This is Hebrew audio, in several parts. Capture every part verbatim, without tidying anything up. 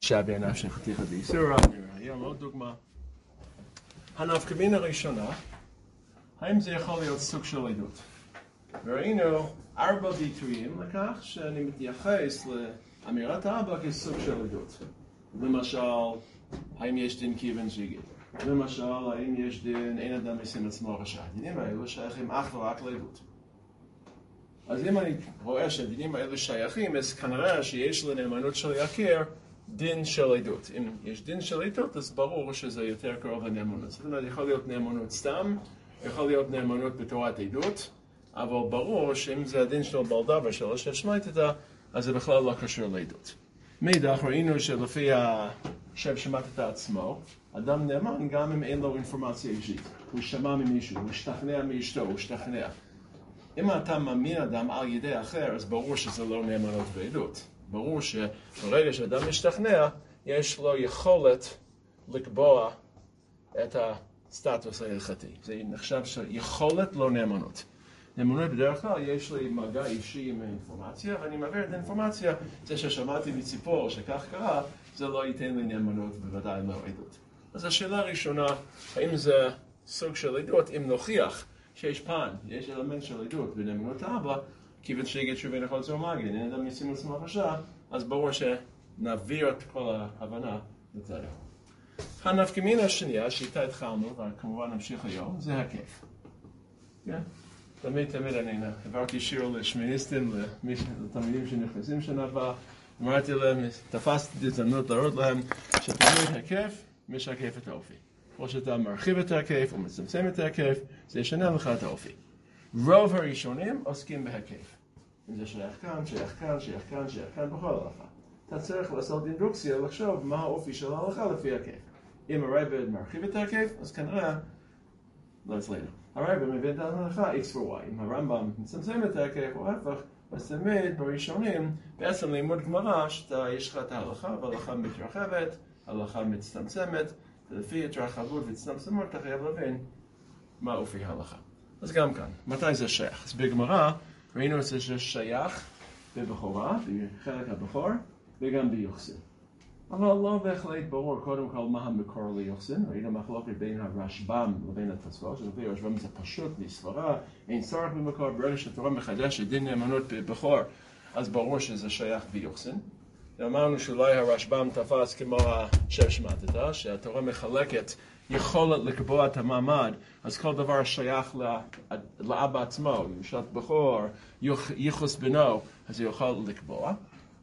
אישה בעיניו של חתיכת באיסורה. היום עוד דוגמה. הנפקא הראשונה, האם זה יכול להיות סוג של עדות? וראינו ארבע ביטויים לכך שאני מתייחס לאמירת האבא כסוג של עדות. למשל, האם יש דין כיוון שיגיד? למשל, האם יש דין אין אדם משים עצמו רשע? הדינים האלו שייכים אך ורק לעדות. אז אם אני רואה שהדינים האלו שייכים, אז כנראה שיש לנאמנות של יקיר דין של עדות. אם יש דין של עדות, אז ברור שזה יותר קרוב לנאמנות. זאת אומרת, יכול להיות נאמנות סתם, יכול להיות נאמנות בתורת עדות, אבל ברור שאם זה הדין של בעל דבר של אשר שמעתתה, אז זה בכלל לא קשור לעדות. מאידך ראינו שלפי השם שמעתתה עצמו, אדם נאמן גם אם אין לו אינפורמציה אישית. הוא שמע ממישהו, הוא השתכנע מאשתו, הוא השתכנע. אם אתה מאמין אדם על ידי אחר, אז ברור שזה לא נאמנות בעדות. ברור שברגע שאדם משתכנע, יש לו יכולת לקבוע את הסטטוס ההלכתי. זה נחשב שיכולת לא נאמנות. נאמנות בדרך כלל יש לי מגע אישי עם האינפורמציה, ואני מעביר את האינפורמציה, זה ששמעתי מציפור שכך קרה, זה לא ייתן לי נאמנות, בוודאי לא עדות. אז השאלה הראשונה, האם זה סוג של עדות, אם נוכיח שיש פן, יש אלמנט של עדות בנאמנות האבא, כיוון שיגיד שוב אין יכול לצור מגן, אין אדם משים עצמו רשע, אז ברור שנעביר את כל ההבנה לצד. הנפקא מינה השנייה, שאיתה התחלנו, וכמובן נמשיך היום, זה הכיף. כן? תמיד תמיד אני העברתי שיר לשמיניסטים, לתלמידים שנכנסים שנה הבאה, אמרתי להם, תפסתי את הזדמנות להראות להם שתמיד הכיף משקף את האופי. או שאתה מרחיב את ההיקף או מצמצם את ההיקף, זה ישנה לך את האופי. רוב הראשונים עוסקים בהיקף. אם זה שייך כאן, שייך כאן, שייך כאן, שייך כאן, בכל הלכה. אתה צריך לעשות אינדוקציה, לחשוב מה האופי של ההלכה לפי ההיקף. אם הרייבד מרחיב את ההיקף, אז כנראה, לא אצלנו. הרייבד מבין את ההלכה X ו-Y. אם הרמב"ם מצמצם את ההיקף או ההפך, אז תמיד בראשונים, בעצם לימוד גמרא, שאתה יש לך את ההלכה, וההלכה מתרחבת, ההלכה מצטמצמת, ולפי התרחבות והצטמצמות, אתה חייב להבין מה אופי ההלכה. אז גם כאן, מתי זה שייך? אז בגמרא ראינו את זה ששייך בבכורה, בחלק הבכור, וגם ביוחסין. אבל לא בהחלט ברור קודם כל מה המקור ליוחסין. ראינו מחלוקת בין הרשב"ם לבין התוספות, שלפי הרשב"ם זה פשוט מסברה, אין צורך במקור, ברגע שהתורה מחדשת דין נאמנות בבכור, אז ברור שזה שייך ביוחסין. אמרנו שאולי הרשב"ם תפס כמו השם שמעתתה, שהתורה מחלקת יכולת לקבוע את המעמד, אז כל דבר שייך לאבא עצמו, ירושת בכור, ייחוס בנו, אז הוא יכול לקבוע.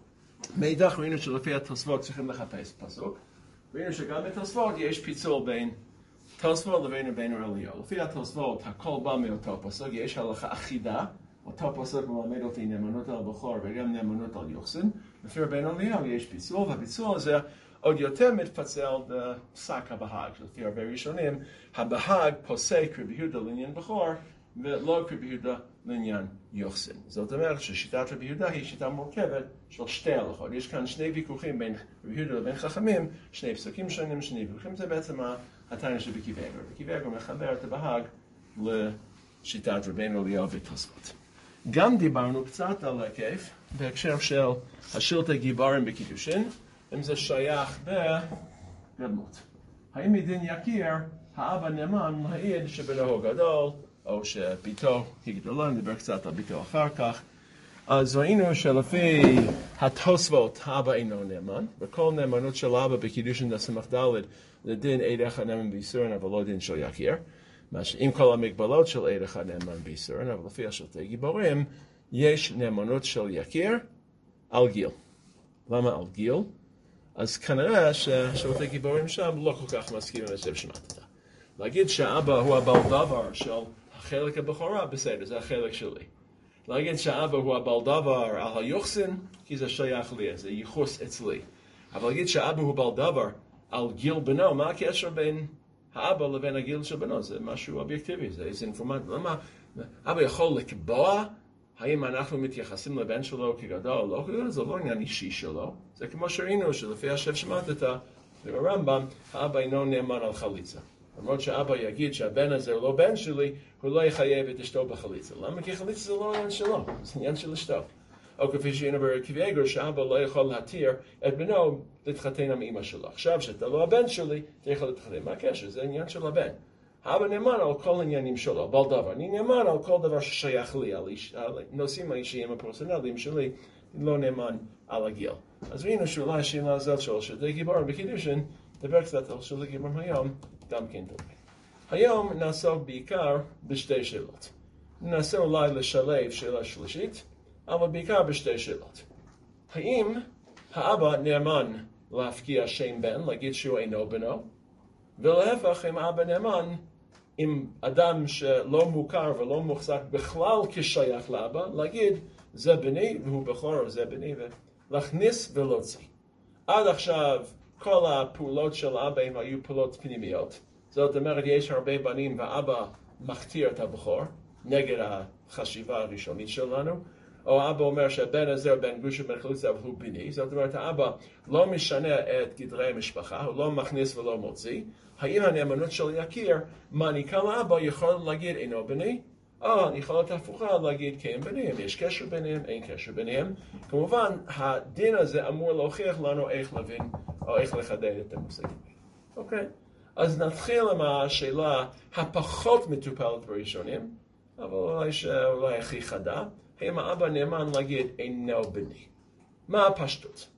מאידך ראינו שלפי התוספות צריכים לחפש פסוק. ראינו שגם בתוספות יש פיצול בין תוספות לבין רבנו אליהו. לפי התוספות הכל בא מאותו פסוק, יש הלכה אחידה, אותו פסוק מלמד אותי נאמנות על בכור וגם נאמנות על יוחסין. לפי רבנו אליהו יש פיצול, והפיצול הזה עוד יותר מתפצל בשק הבהג. לפי הרבה ראשונים, הבהג פוסק רבי יהודה לעניין בכור, ולא רבי יהודה לעניין יוחסין. זאת אומרת ששיטת רבי יהודה היא שיטה מורכבת של שתי הלכות. יש כאן שני ויכוחים בין רבי יהודה לבין חכמים, שני פסוקים שונים, שני ויכוחים. זה בעצם הטענה של בקיבגר. בקיבגר מחבר את הבהג לשיטת רבנו אליהו ותוספות. גם דיברנו קצת על הכיף בהקשר של השילטי גיבורים בקידושין, אם זה שייך בגדלות. האם מדין יקיר, האבא נאמן להעיד שבנו גדול, או שביתו היא גדולה, נדבר קצת על ביתו אחר כך. אז ראינו שלפי התוספות, האבא אינו נאמן, וכל נאמנות של האבא בקידושין דסמך ד' לדין עד אחד נאמן באיסורין, אבל לא דין של יקיר. עם כל המגבלות של עד אחד נאמן באיסורין, אבל לפי השילטי גיבורים, יש נאמנות של יקיר על גיל. למה על גיל? אז כנראה ששילטי גיבורים שם לא כל כך מסכימים את זה שמעתתה. להגיד שהאבא הוא הבעל דבר של החלק הבכורה, בסדר, זה החלק שלי. להגיד שהאבא הוא הבעל דבר על היוחסין, כי זה שייך לי, זה ייחוס אצלי. אבל להגיד שהאבא הוא בעל דבר על גיל בנו, מה הקשר בין האבא לבין הגיל של בנו? זה משהו אובייקטיבי, זה איזה אינפורמציה. למה אבא יכול לקבוע האם אנחנו מתייחסים לבן שלו כגדול או לא כגדול? זה לא עניין אישי שלו. זה כמו שראינו שלפי השם שמעתתה, ברמב"ם, האבא אינו נאמן על חליצה. למרות שאבא יגיד שהבן הזה הוא לא בן שלי, הוא לא יחייב את אשתו בחליצה. למה? כי חליצה זה לא עניין שלו, זה עניין של אשתו. או כפי שהיינו ברקיב עגר, שאבא לא יכול להתיר את בנו להתחתן עם אמא שלו. עכשיו שאתה לא הבן שלי, אתה יכול להתחתן. מה הקשר? זה עניין של הבן. האבא נאמן על כל עניינים שלו, אבל דבר. אני נאמן על כל דבר ששייך לי, על, איש, על נושאים האישיים הפרסונליים שלי, לא נאמן על הגיל. אז ראינו שאולי השאלה הזאת של שלטי גיבורים בקידושין, דבר קצת על שלטי גיבורים היום, גם כן טוב. היום נעסוק בעיקר בשתי שאלות. ננסה אולי לשלב שאלה שלישית, אבל בעיקר בשתי שאלות. האם האבא נאמן להפקיע שם בן, להגיד שהוא אינו בנו, ולהפך אם האבא נאמן, אם אדם שלא מוכר ולא מוחזק בכלל כשייך לאבא, להגיד זה בני והוא בכור או זה בני, ולהכניס ולהוציא. עד עכשיו כל הפעולות של האבא הם היו פעולות פנימיות. זאת אומרת, יש הרבה בנים והאבא מכתיר את הבכור, נגד החשיבה הראשונית שלנו, או אבא אומר שהבן הזה הוא בן גרוש ובן חלוצה אבל הוא בני, זאת אומרת, האבא לא משנה את גדרי המשפחה, הוא לא מכניס ולא מוציא. האם הנאמנות של יקיר מעניקה לאבא יכול להגיד אינו בני, או יכולת הפוכה להגיד כן בניהם, יש קשר ביניהם, אין קשר ביניהם. כמובן, הדין הזה אמור להוכיח לנו איך להבין או איך לחדד את המושגים. אוקיי? אז נתחיל עם השאלה הפחות מטופלת בראשונים, אבל אולי שאולי הכי חדה, האם האבא נאמן להגיד אינו בני. מה הפשטות?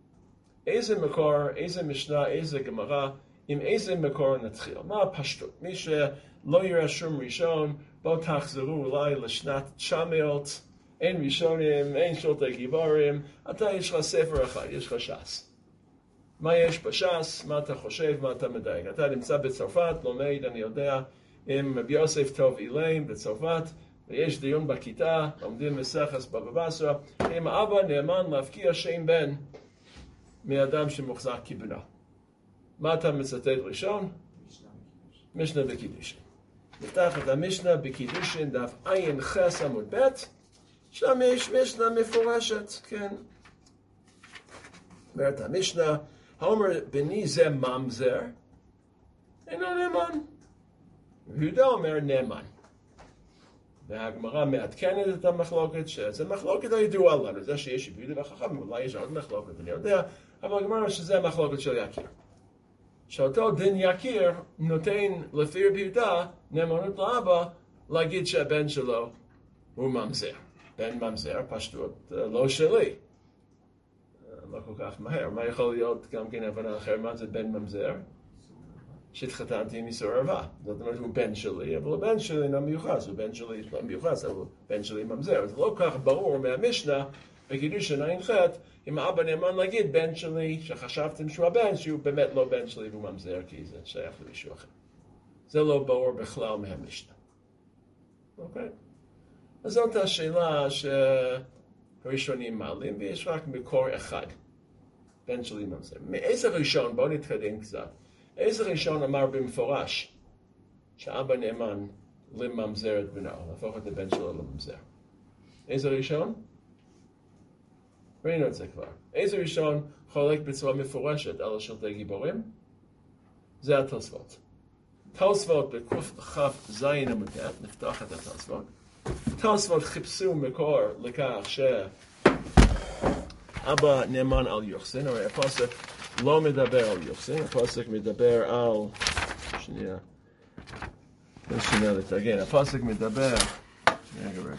איזה מקור, איזה משנה, איזה גמרא, עם איזה מקור נתחיל? מה הפשטות? מי שלא יראה שום ראשון, בואו תחזרו אולי לשנת תשע מאות, אין ראשונים, אין שלטי גיבורים, אתה יש לך ספר אחד, יש לך ש"ס. מה יש בש"ס? מה אתה חושב? מה אתה מדייק? אתה נמצא בצרפת, לומד, אני יודע, עם רבי יוסף טוב אילם בצרפת, ויש דיון בכיתה, לומדים מסכת בבא בסרה, אם האבא נאמן להפקיע שם בן מאדם שמוחזק כבנו. מה אתה מצטט ראשון? משנה בקידושין. נפתח את המשנה בקידושין, דף עין חס עמוד ב', שם יש משנה מפורשת, כן. אומרת המשנה, האומר בני זה ממזר, אינו נאמן. יהודה אומר נאמן. והגמרא מעדכנת את המחלוקת, שזה מחלוקת הידועה לנו, זה שיש יהודה וחכם, אולי יש עוד מחלוקת, אני יודע, אבל הגמרא שזה המחלוקת של יקיר. שאותו דין יקיר נותן לפי רבי יהודה נאמנות לאבא להגיד שהבן שלו הוא ממזר. בן ממזר, פשטות, לא שלי. לא כל כך מהר. מה יכול להיות גם כן הבנה אחרת? מה זה בן ממזר? שהתחתנתי עם איסור ערווה. זאת אומרת, הוא בן שלי, אבל הבן שלי אינו מיוחס. הוא בן שלי לא מיוחס, אבל בן שלי ממזר. זה לא כך ברור מהמשנה, בקידושין עין ח' אם האבא נאמן להגיד בן שלי, שחשבתם שהוא הבן, שהוא באמת לא בן שלי והוא ממזר, כי זה שייך למישהו אחר. זה לא ברור בכלל מהמשנה. אוקיי? אז זאת השאלה שהראשונים מעלים, ויש רק מקור אחד. בן שלי ממזר. מאיזה ראשון, בואו נתקדם קצת, איזה ראשון אמר במפורש שאבא נאמן לממזר את בנו, להפוך את הבן שלו לממזר? איזה ראשון? ראינו את זה כבר. איזה ראשון חולק בצורה מפורשת על שלטי גיבורים? זה התוספות. תוספות בקוף זין עמודת, נפתח את התוספות. תוספות חיפשו מקור לכך שאבא נאמן על יוחסין, הרי הפוסק לא מדבר על יוחסין, הפוסק מדבר על... שנייה. שנייה לתרגן. הפוסק מדבר... רגע, רגע, רגע.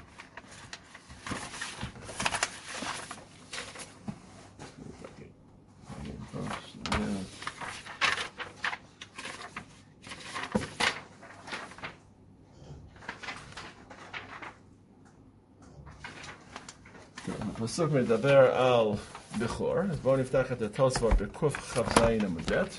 הפסוק מדבר על בכור, אז בואו נפתח את התוספות בקוף כ"ז עמוד ב'.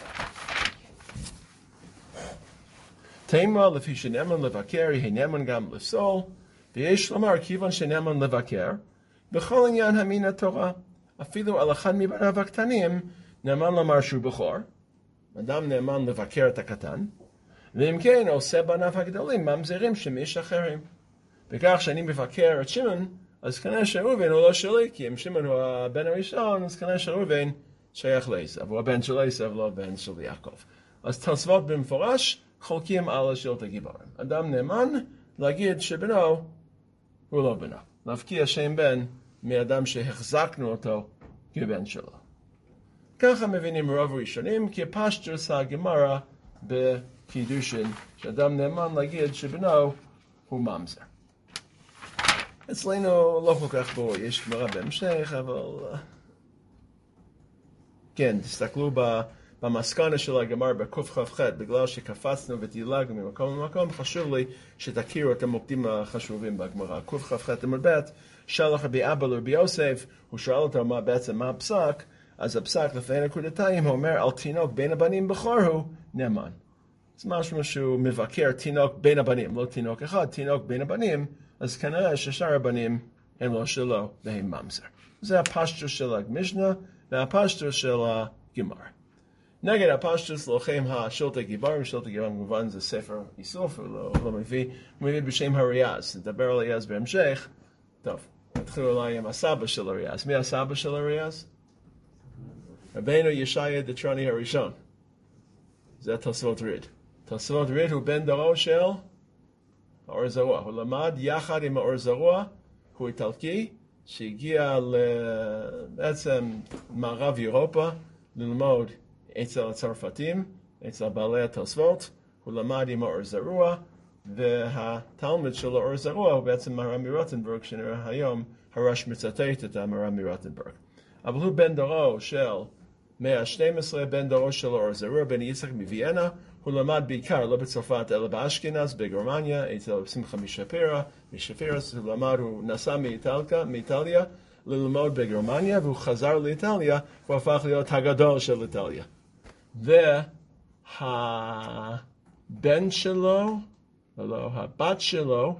תימה לפי שנאמן לבקר יהיה נאמן גם לפסול, ויש לומר כיוון שנאמן לבקר, בכל עניין המין התורה, אפילו על אחד מבניו הקטנים, נאמן לומר שהוא בכור, אדם נאמן לבקר את הקטן, ואם כן עושה בניו הגדולים ממזרים שמיש אחרים. בכך שאני מבקר את שמעון, אז כנראה שראובן הוא לא שלי, כי אם שמעון הוא הבן הראשון, אז כנראה שראובן שייך לעשו, הוא הבן של עשו, לא הבן של יעקב. אז תוספות במפורש חולקים על שלטי גיבורים. אדם נאמן להגיד שבנו הוא לא בנו. להפקיע שם בן מאדם שהחזקנו אותו כבן שלו. ככה מבינים רוב ראשונים, כי פשטוס הגמרא בקידושין, שאדם נאמן להגיד שבנו הוא ממזר. אצלנו לא כל כך ברור, יש גמרא בהמשך, אבל כן, תסתכלו במסקנה של הגמרא בקכ"ח, בגלל שקפצנו ודילגנו ממקום למקום, חשוב לי שתכירו את המוקדים החשובים בגמרא. קכ"ח עמוד ב', שלח רבי אבא לרבי יוסף, הוא שואל אותו מה, בעצם מה הפסק, אז הפסק לפני נקודתיים, הוא אומר על תינוק בין הבנים בכור הוא נאמן. זה משהו שהוא מבקר תינוק בין הבנים, לא תינוק אחד, תינוק בין הבנים, אז כנראה ששאר הבנים הם לא שלו והם ממזר. זה הפשטוס של המשנה והפשטוס של הגמרא. נגד הפשטוס לוחם השלטי גיבורים, שלטי גיבורים כמובן זה ספר איסוף, הוא לא, לא מביא, הוא מביא בשם הריאז, נדבר על הריאז בהמשך. טוב, נתחיל אולי עם הסבא של הריאז. מי הסבא של הריאז? רבינו ישעיה דתרני הראשון. זה תוספות ריד. תוספות ריד הוא בן דורו של האור זרוע. הוא למד יחד עם האור זרוע, הוא איטלקי, שהגיע בעצם מערב אירופה ללמוד אצל הצרפתים, אצל בעלי התוספות. הוא למד עם האור זרוע, והתלמיד של האור זרוע הוא בעצם מהר"ם מרוטנברג, שנראה היום הרש מצטט את המהר"ם מרוטנברג. אבל הוא בן דורו של מאה ה-שתים עשרה, בן דורו של האור זרוע, בן יצחק מוויאנה. הוא למד בעיקר, לא בצרפת, אלא באשכנז, בגרמניה, אצל שמחה משפירא, משפירס, הוא למד, הוא נסע מאיטליה, מאיטליה, ללמוד בגרמניה, והוא חזר לאיטליה, הוא הפך להיות הגדול של איטליה. והבן שלו, לא, הבת שלו,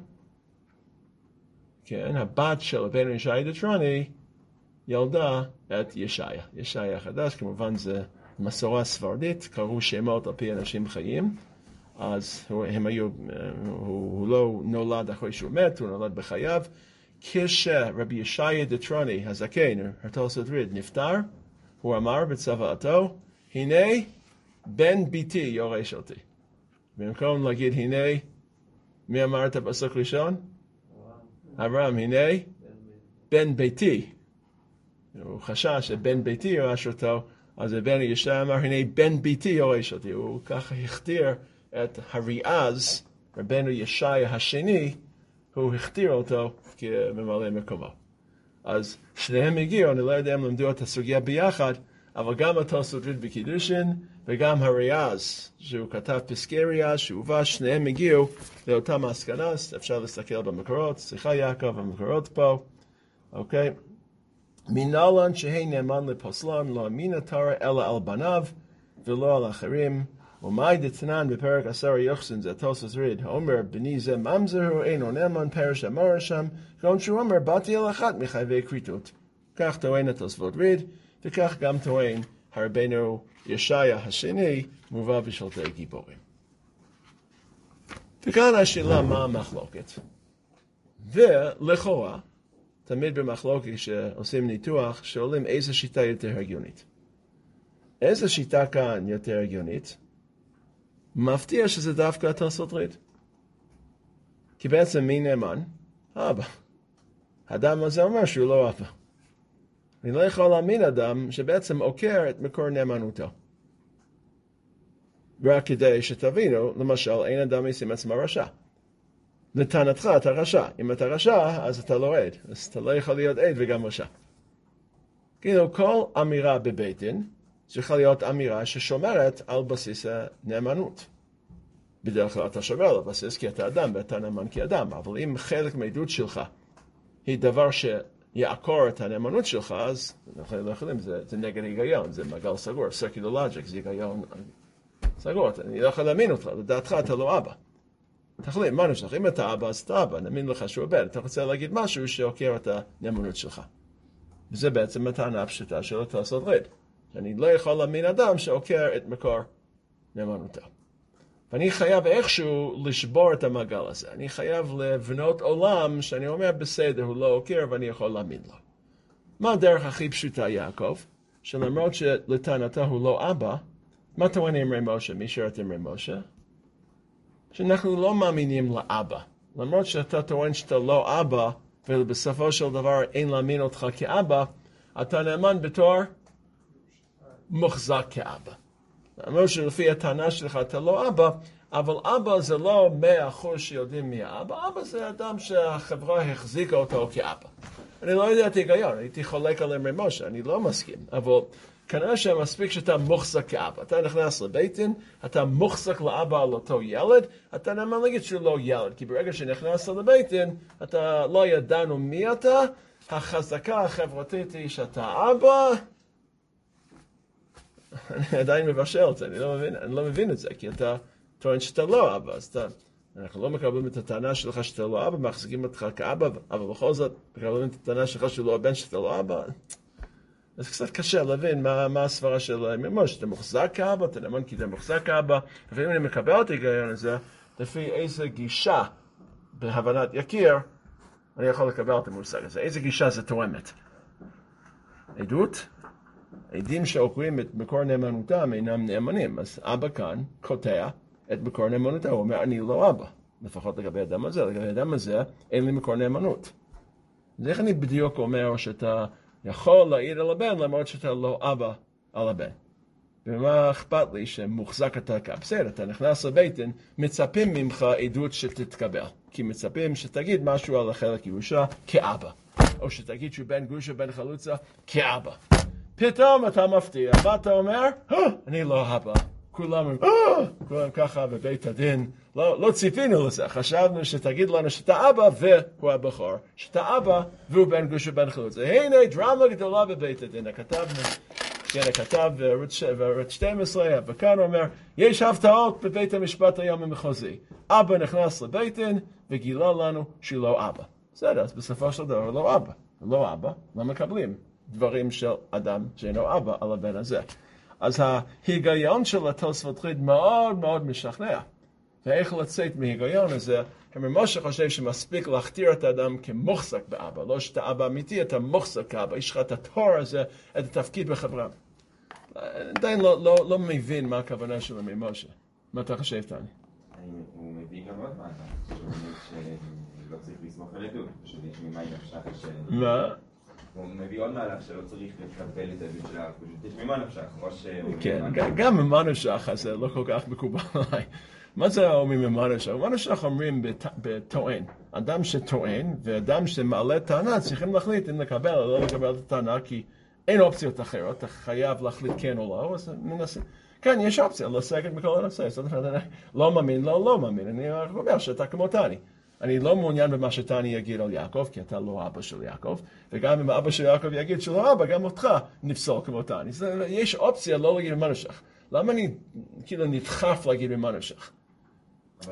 כן, הבת של רבינו ישעיה דתרני, ילדה את ישעיה. ישעיה החדש, כמובן זה מסורה ספרדית, קראו שמות על פי אנשים חיים, אז הם היו, הוא, הוא לא נולד אחרי שהוא מת, הוא נולד בחייו. כשרבי ישעיה דתרני, הזקן, התוספות ריד, נפטר, הוא אמר בצוואתו, הנה בן ביתי יורש אותי. במקום להגיד הנה, מי אמר את הפסוק ראשון? אברהם, הנה בן ביתי. הוא חשש שבן ביתי יורש אותו, אז רבינו ישעיה אמר, הנה בן ביתי יורש אותי. הוא ככה הכתיר את הריאז, רבינו ישעיה השני, הוא הכתיר אותו כממלא מקומו. אז שניהם הגיעו, אני לא יודע אם למדו את הסוגיה ביחד, אבל גם התוספות ריד בקידושין, וגם הריאז, שהוא כתב פסקי ריאז, שהובא, שניהם הגיעו לאותה מסקנה, אפשר להסתכל במקורות, סליחה יעקב, במקורות פה, אוקיי? מנהלן שהי נאמן לפוסלן, לא אמין התורה אלא על בניו, ולא על אחרים, ומאי דתנן בפרק עשר יוחסין, זה תוספות ריד, אומר בני זה ממזר הוא אינו נאמן פרש אמר שם, גם שהוא אומר באתי על אחת מחייבי כריתות. כך טוען התוספות ריד, וכך גם טוען הרבינו ישעיה השני, מובא בשלטי גיבורים. וכאן השאלה מה המחלוקת. ולכאורה, תמיד במחלוקת שעושים ניתוח, שואלים איזה שיטה יותר הגיונית. איזה שיטה כאן יותר הגיונית? מפתיע שזה דווקא התוספות ריד. כי בעצם מי נאמן? אבא. האדם הזה אומר שהוא לא אבא. אני לא יכול להאמין אדם שבעצם עוקר את מקור נאמנותו. רק כדי שתבינו, למשל, אין אדם ישים עצמו רשע. לטענתך אתה רשע. אם אתה רשע, אז אתה לא עד. אז אתה לא יכול להיות עד וגם רשע. כאילו, כל אמירה בבית דין, צריכה להיות אמירה ששומרת על בסיס הנאמנות. בדרך כלל אתה שומר על בסיס כי אתה אדם ואתה נאמן כאדם, אבל אם חלק מהעדות שלך היא דבר שיעקור את הנאמנות שלך, אז אנחנו לא יכולים, זה, זה נגד היגיון, זה מעגל סגור, circular logic, זה היגיון סגור, אני לא יכול להאמין אותך, לדעתך אתה לא אבא. תחליט, מה נשלח, אם אתה אבא, אז אתה אבא, נאמין לך שהוא עובד, אתה רוצה להגיד משהו שעוקר את הנאמנות שלך. וזה בעצם הטענה הפשוטה של התוספות ריד. אני לא יכול להאמין אדם שעוקר את מקור נאמנותו. ואני חייב איכשהו לשבור את המעגל הזה. אני חייב לבנות עולם שאני אומר בסדר, הוא לא עוקר ואני יכול להאמין לו. מה הדרך הכי פשוטה, יעקב? שלמרות שלטענתו הוא לא אבא, מה טוען אמרי משה? מי שרת אמרי משה? שאנחנו לא מאמינים לאבא. למרות שאתה טוען שאתה לא אבא, ובסופו של דבר אין להאמין אותך כאבא, אתה נאמן בתור מוחזק כאבא. למרות שלפי הטענה שלך אתה לא אבא, אבל אבא זה לא מאה אחוז שיודעים מי האבא, אבא זה אדם שהחברה החזיקה אותו כאבא. אני לא יודע את ההיגיון, הייתי חולק עליהם ממשה, אני לא מסכים, אבל כנראה שמספיק שאתה מוחזק כאבא. אתה נכנס לביתן, אתה מוחזק לאבא על אותו ילד, אתה נאמן להגיד שהוא לא ילד, כי ברגע שנכנס לביתן, אתה לא ידענו מי אתה, החזקה החברתית היא שאתה אבא, אני עדיין מבשל את זה, אני לא מבין, אני לא מבין את זה, כי אתה טוען שאתה לא אבא, אז אתה, אנחנו לא מקבלים את הטענה שלך שאתה לא אבא, מחזיקים אותך כאבא, אבל בכל זאת, מקבלים את הטענה שלך שלא הבן שאתה לא אבא, אז קצת קשה להבין מה, מה הסברה של ממש, שאתה מוחזק כאבא, אתה נאמן כי אתה מוחזק כאבא, ואם אני מקבל את ההיגיון הזה, לפי איזה גישה בהבנת יקיר, אני יכול לקבל את המושג הזה, איזה גישה זה תואמת. עדות, עדים שעוקרים את מקור נאמנותם אינם נאמנים, אז אבא כאן קוטע את מקור נאמנותם, הוא אומר, אני לא אבא, לפחות לגבי האדם הזה, לגבי האדם הזה, אין לי מקור נאמנות. אז איך אני בדיוק אומר שאתה יכול להעיד על הבן, למרות שאתה לא אבא על הבן? ומה אכפת לי שמוחזק אתה כאבא? בסדר, אתה נכנס לביתן, מצפים ממך עדות שתתקבל, כי מצפים שתגיד משהו על החלק ירושה כאבא, או שתגיד שהוא בן גרושה, בן חלוצה, כאבא. פתאום אתה מפתיע, מה אתה אומר? אני לא אבא. כולם, כולם ככה בבית הדין, לא, לא ציפינו לזה, חשבנו שתגיד לנו שאתה אבא והוא הבכור, שאתה אבא והוא בן גרושה, בן חלוצה. הנה דרמה גדולה בבית הדין, הכתב, כן, הכתב בערוץ שתים עשרה, וכאן אומר, יש הפתעות בבית המשפט היום המחוזי. אבא נכנס לביתן וגילה לנו שהוא לא אבא. בסדר, אז בסופו של דבר לא אבא. לא אבא, לא מקבלים דברים של אדם שאינו אבא על הבן הזה. אז ההיגיון של התוספות חיד מאוד מאוד משכנע. ואיך לצאת מההיגיון הזה, משה חושב שמספיק להכתיר את האדם כמוחזק באבא, לא שאתה אבא אמיתי, אתה מוחזק כאבא, יש לך את התואר הזה, את התפקיד בחברה. עדיין לא, לא, לא מבין מה הכוונה שלו ממשה. מה אתה חושב, תני? הוא מביא גם עוד מעט, שהוא אומר שלא צריך לסמוך על עדות, פשוט יש ממה נפשך ש... מה? הוא מביא עוד מהלך שלא צריך לקבל את העדות של האב, פשוט יש ממה נפשך, או ש... כן, גם ממה נפשך, אז זה לא כל כך מקובל עליי. מה זה אומרים ממה נפשך? ממה נפשך אומרים בטוען. אדם שטוען ואדם שמעלה טענה צריכים להחליט אם לקבל או לא לקבל את הטענה, כי אין אופציות אחרות, אתה חייב להחליט כן או לא, אז מנסה. כן, יש אופציה, לסגת מכל הנושא, לא מאמין, לא, לא מאמין, אני אומר שאתה כמו תני. אני לא מעוניין במה שתני יגיד על יעקב, כי אתה לא אבא של יעקב, וגם אם אבא של יעקב יגיד שלא אבא, גם אותך נפסול כמו תני. יש אופציה לא להגיד ממה נפשך. למה אני כאילו נדחף להגיד ממה נפשך? אבל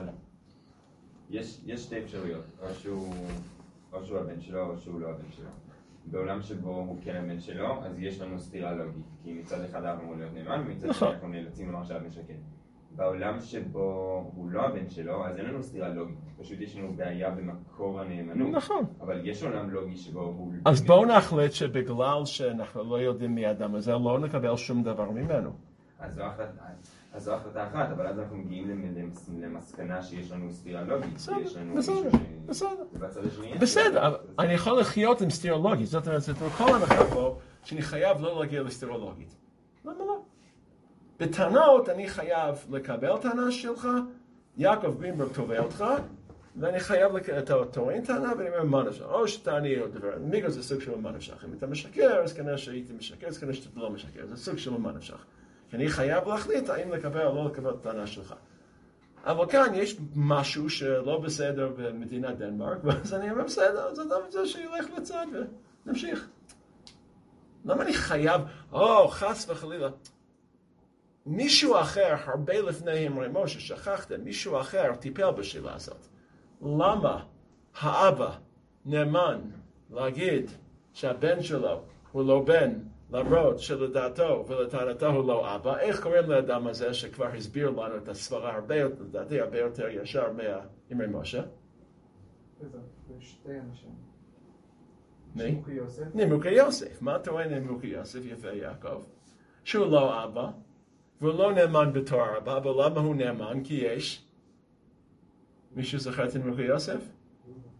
יש, יש שתי אפשרויות, או שהוא, או שהוא הבן שלו, או שהוא לא הבן שלו. בעולם שבו הוא כן הבן שלו, אז יש לנו סתירה לוגית, כי מצד אחד אנחנו אמורים להיות נאמן, ומצד שני אנחנו נאלצים לומר שהבן שלו כן. בעולם שבו הוא לא הבן שלו, אז אין לנו סתירה לוגית, פשוט יש לנו בעיה במקור הנאמנות. נכון. אבל יש עולם לוגי שבו הוא... אז בואו נחליט שבגלל שאנחנו לא יודעים מי האדם הזה, לא נקבל שום דבר ממנו. אז זו החלטה, אז זו החלטה אחת, אבל אז אנחנו מגיעים למסקנה שיש לנו סתירה לוגית. בסדר, בסדר, בסדר. בסדר. בסדר, אני יכול לחיות עם סתירה לוגית, זאת אומרת, זה כל הנחה פה שאני חייב לא להגיע לסתירה לוגית. למה לא? בטענות אני חייב לקבל טענה שלך, יעקב גרינברג תובע אותך, ואני חייב לטוען טענה, ואני אומר מה נפשך, או שתעני או דבר, מיגו זה סוג של מה נפשך. אם אתה משקר, אז כנראה שהייתי משקר, אז כנראה שאתה לא משקר, זה סוג של מה נפשך. כי אני חייב להחליט האם לקבל או לא לקבל את הטענה שלך. אבל כאן יש משהו שלא בסדר במדינת דנמרק, ואז אני אומר בסדר, אז אדם זה שילך לצד ונמשיך. למה אני חייב, או חס וחלילה, מישהו אחר, הרבה לפני אמרי משה, שכחתם, מישהו אחר טיפל בשאלה הזאת. למה האבא נאמן להגיד שהבן שלו הוא לא בן, למרות שלדעתו ולטענתו הוא לא אבא? איך קוראים לאדם הזה שכבר הסביר לנו את הסברה הרבה, לדעתי, הרבה יותר ישר מאמרי משה? זה שתי אנשים. מי? מוקי יוסף. מוקי יוסף. מה טוען מוקי יוסף, יפה יעקב? שהוא לא אבא. והוא לא נאמן בתור אבא, אבל למה הוא נאמן? כי יש. מישהו זוכר את מוקי יוסף?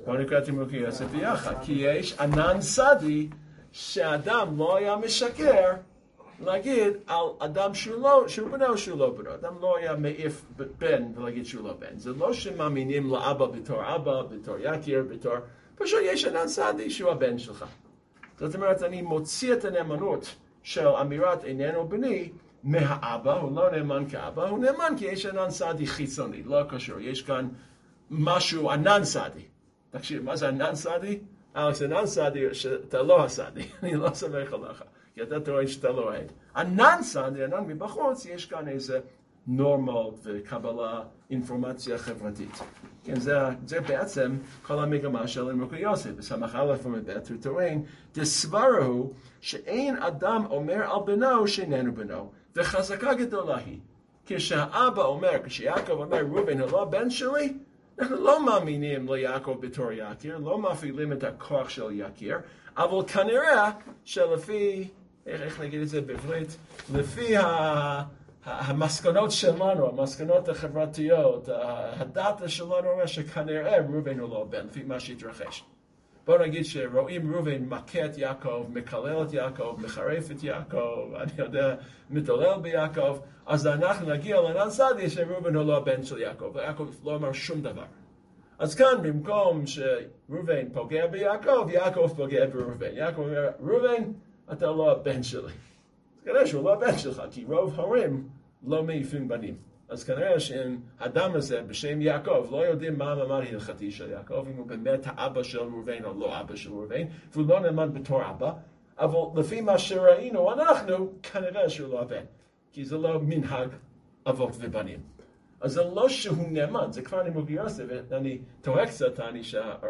בואו נקרא את נימוקי יוסף ביחד. כי יש ענן סדי שאדם לא היה משקר להגיד על אדם שהוא לא, שהוא בנו או שהוא לא בנו. אדם לא היה מעיף בן ולהגיד שהוא לא בן. זה לא שמאמינים לאבא בתור אבא, בתור יקיר, בתור... פשוט יש ענן סדי שהוא הבן שלך. זאת אומרת, אני מוציא את הנאמנות של אמירת איננו בני מהאבא, הוא לא נאמן כאבא, הוא נאמן כי יש ענן סדי חיצוני, לא קשור. יש כאן משהו, ענן סדי. תקשיב, מה זה ענן סדי? אלכס, ענן סדי שאתה לא הסדי, אני לא סומך עליך, כי אתה טוען שאתה לא עד. ענן סדי, ענן מבחוץ, יש כאן איזה נורמות וקבלה, אינפורמציה חברתית. כן, זה, זה בעצם כל המגמה של נימוקי יוסף. בסמך א' ומב' הוא טוען, דסברה הוא שאין אדם אומר על בנו שאיננו בנו, וחזקה גדולה היא. כשהאבא אומר, כשיעקב אומר, ראובן הוא לא בן שלי, אנחנו לא מאמינים ליעקב בתור יקיר, לא מפעילים את הכוח של יקיר, אבל כנראה שלפי, איך, איך נגיד את זה בעברית, לפי ה... המסקנות שלנו, המסקנות החברתיות, הדאטה שלנו אומר שכנראה ראובן הוא לא בן, לפי מה שהתרחש. בואו נגיד שרואים ראובן מכה את יעקב, מקלל את יעקב, מחרף את יעקב, אני יודע, מתעלל ביעקב, אז אנחנו נגיע לענן סדי שראובן הוא לא הבן של יעקב, ויעקב לא אומר שום דבר. אז כאן במקום שראובן פוגע ביעקב, יעקב פוגע בראובן. יעקב אומר, ראובן, אתה לא הבן שלי. כנראה שהוא לא הבן שלך, כי רוב הורים לא מעיפים בנים. אז כנראה שאם האדם הזה בשם יעקב לא יודעים מה המעמד ההלכתי של יעקב, אם הוא באמת האבא של ראובן או לא אבא של ראובן, והוא לא נאמן בתור אבא, אבל לפי מה שראינו אנחנו, כנראה שהוא לא הבן, כי זה לא מנהג אבות ובנים. אז זה לא שהוא נאמן, זה כבר נימוקי יוסף, ואני תוהה קצת, אני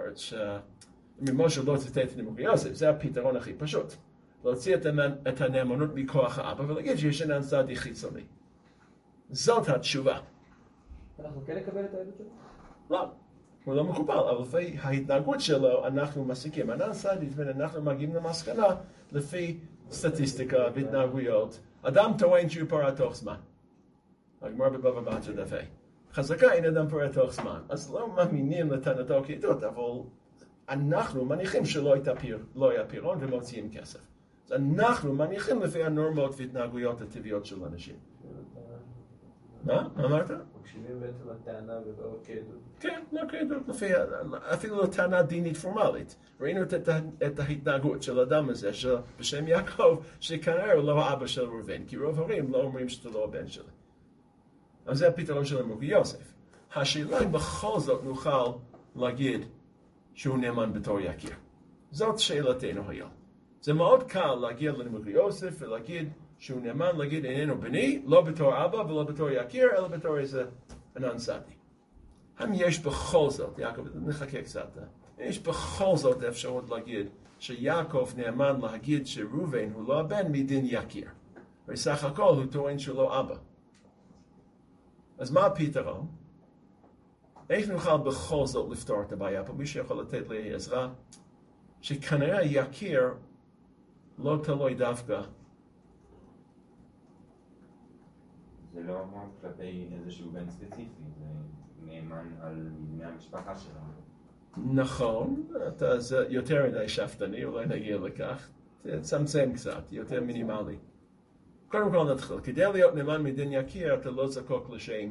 שמשה לא ציטט נימוקי יוסף, זה הפתרון הכי פשוט. להוציא את הנאמנות מכוח האבא ולהגיד שיש ענן סדי חיצוני. זאת התשובה. אנחנו כן נקבל את העדות שלו? לא, הוא לא מקובל, אבל לפי ההתנהגות שלו אנחנו מסיקים. ענן סדי, אנחנו מגיעים למסקנה לפי סטטיסטיקה והתנהגויות. אדם טוען שהוא פורע תוך זמן. הגמרא בבבא בתרא דף ה'. חזקה אין אדם פורע תוך זמן. אז לא מאמינים לטענתו כעדות, אבל אנחנו מניחים שלא היה פירעון ומוציאים כסף. אז אנחנו מניחים לפי הנורמות והתנהגויות הטבעיות של אנשים. מה? מה אמרת? מקשיבים בעצם לטענה ולא כעדות. כן, לא כעדות, אפילו לטענה דינית פורמלית. ראינו את ההתנהגות של האדם הזה, בשם יעקב, שכנראה הוא לא האבא של ראובן, כי רוב הורים לא אומרים שאתה לא הבן שלי. אז זה הפתרון של נימוקי יוסף. השאלה אם בכל זאת נוכל להגיד שהוא נאמן בתור יקיר. זאת שאלתנו היום. זה מאוד קל להגיע לנימוקי יוסף ולהגיד שהוא נאמן להגיד איננו בני, לא בתור אבא ולא בתור יקיר, אלא בתור איזה ענן סדי. האם יש בכל זאת, יעקב, נחכה קצת, יש בכל זאת אפשרות להגיד שיעקב נאמן להגיד שראובן הוא לא הבן מדין יקיר. בסך הכל הוא טוען שהוא לא אבא. אז מה הפתרון? איך נוכל בכל זאת לפתור את הבעיה פה? מישהו יכול לתת לי עזרה? שכנראה יקיר לא תלוי דווקא. זה לא כלפי איזשהו בן ספציפי, זה נאמן על בני המשפחה שלנו. נכון, אתה זה יותר מדי שפטני, אולי נגיע לכך. תצמצם קצת, יותר מינימלי. קודם כל נתחיל, כדי להיות נאמן מדין יקיר, אתה לא זקוק לשם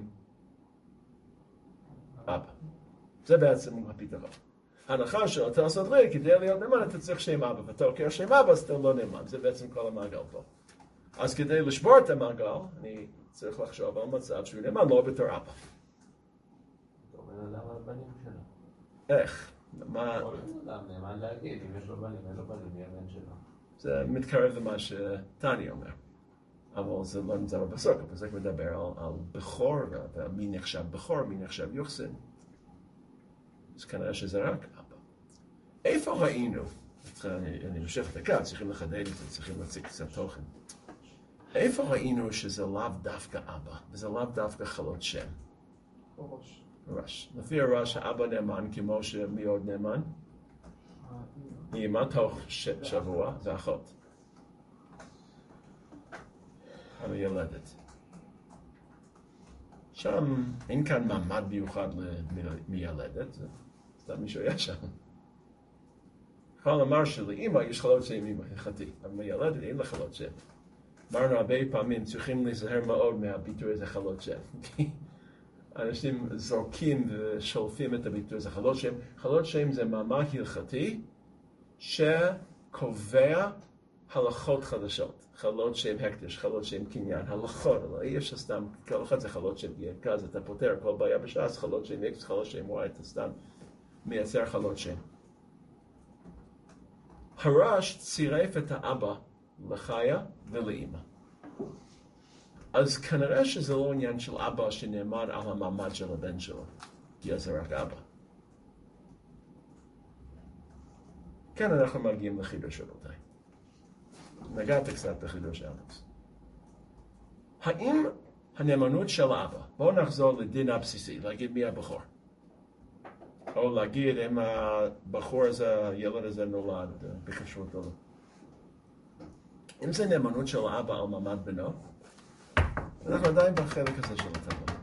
אבא. זה בעצם הפתרון. ההנחה שאתה עושה דרי, כדי להיות נאמן אתה צריך שם אבא, ואתה לוקח שם אבא, אז אתה לא נאמן. זה בעצם כל המעגל פה. אז כדי לשבור את המעגל, אני צריך לחשוב על מצב שהוא נאמן לא בתור אבא. אתה אומר למה הבנים שלו? איך? מה... נאמן להגיד, אם יש לו בנים, אין לו בנים, מי הבן שלו? זה מתקרב למה שטני אומר. אבל זה לא נמצא בפסוק, הפסוק מדבר על, על בכור, ומי נחשב בכור, מי נחשב יוחסין. אז כנראה שזה רק אבא. איפה ראינו? אני, אני מושך את הקו, צריכים לחדד את זה, צריכים להציג קצת תוכן. איפה ראינו שזה לאו דווקא אבא, וזה לאו דווקא חלות שם? ראש. ראש. לפי הראש, האבא נאמן כמו שמי עוד נאמן? אמא תוך שבוע ואחות. המיילדת. שם אין כאן מעמד מיוחד למיילדת, סתם מישהו היה שם. יכול אמר שלאמא יש חלות שם אמא, הלכתי, אבל מילדת אין לה חלות שם. אמרנו הרבה פעמים צריכים להיזהר מאוד מהביטוי הזה חלות שם. אנשים זורקים ושולפים את הביטוי הזה חלות שם. חלות שם זה מעמד הלכתי שקובע הלכות חדשות. חלות שם הקדש, חלות שם קניין, הלכות, אבל אי אפשר סתם, כל אחד זה חלות שם, אז אתה פותר כל בעיה בש"ס, חלות שם X, חלות שם Y, אתה סתם מייצר חלות שם. הרש צירף את האבא לחיה ולאמא. אז כנראה שזה לא עניין של אבא שנעמד על המעמד של הבן שלו, כי אז זה רק אבא. כן, אנחנו מגיעים לחידוש רבותיי. נגעת קצת בחידוש אלכס. האם הנאמנות של האבא, בואו נחזור לדין הבסיסי, להגיד מי הבחור. או להגיד אם הבחור הזה, הילד הזה נולד בכשרות או לא. אם זה נאמנות של האבא על מעמד בנו, אנחנו עדיין בחלק הזה של הטבלה.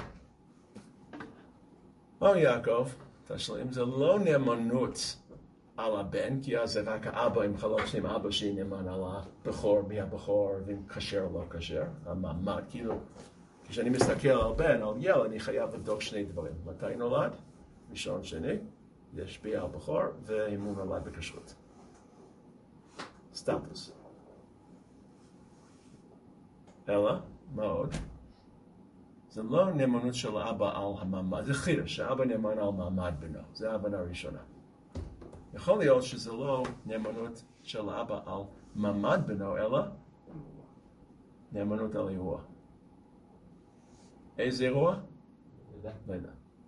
או יעקב, תשלים, זה לא נאמנות על הבן, כי אז זה רק האבא עם חלות שם, אבא שהיא נאמן על הבחור, מי הבחור, ואם כשר או לא כשר, המעמד, כאילו, כשאני מסתכל על בן, על ילד, אני חייב לבדוק שני דברים. מתי נולד? ראשון, שני, ישפיע על בחור, ואם הוא נולד בכשרות. סטטוס. אלא, מה עוד? זה לא נאמנות של האבא על המעמד, זה חידוש, שהאבא נאמן על מעמד בנו, זה ההבנה הראשונה. יכול להיות שזה לא נאמנות של האבא על מעמד בנו, אלא נאמנות על אירוע. איזה אירוע? לידה.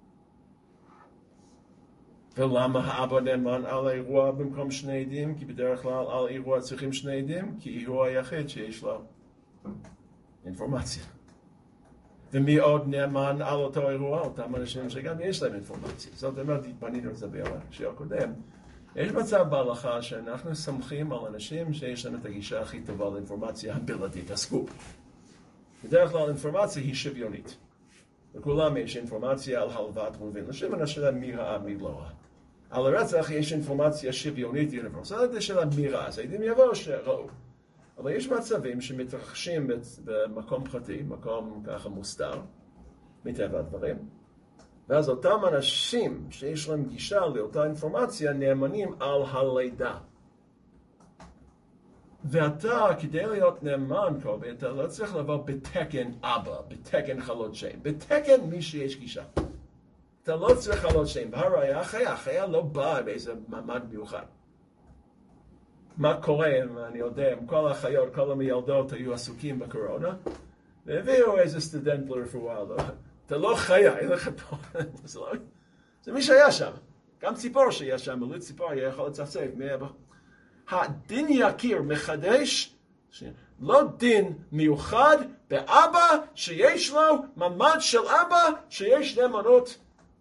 ולמה האבא נאמן על האירוע במקום שני עדים? כי בדרך כלל על אירוע צריכים שני עדים, כי אירוע היחיד שיש לו אינפורמציה. ומי עוד נאמן על אותו אירוע? אותם אנשים שגם יש להם אינפורמציה. זאת אומרת, בנינו את זה בשיעור הקודם. יש מצב בהלכה שאנחנו סומכים על אנשים שיש להם את הגישה הכי טובה לאינפורמציה הבלעדית, הסקופ. בדרך כלל אינפורמציה היא שוויונית. לכולם יש אינפורמציה על הלוואת ראובן. לשם השאלה מי ראה מי לא ראה. על הרצח יש אינפורמציה שוויונית אוניברסלית, זה שאלה מי ראה. אז העדים יבואו שראו. אבל יש מצבים שמתרחשים במקום פרטי, מקום ככה מוסתר, מטבע הדברים. ואז אותם אנשים שיש להם גישה לאותה אינפורמציה נאמנים על הלידה. ואתה, כדי להיות נאמן קובי, אתה לא צריך לבוא בתקן אבא, בתקן חלות שם, בתקן מי שיש גישה. אתה לא צריך חלות שם, בהראיה החיה, החיה לא באה באיזה מעמד מיוחד. מה קורה, אני יודע, אם כל החיות, כל המילדות היו עסוקים בקורונה, והביאו איזה סטודנט לרפואה, לא? אתה לא חיה, אין לך פה, זה, לא, זה מי שהיה שם. גם ציפור שהיה שם, מלא ציפור היה יכול לצפצף. הדין יכיר מחדש, לא דין מיוחד באבא שיש לו מעמד של אבא שיש נאמנות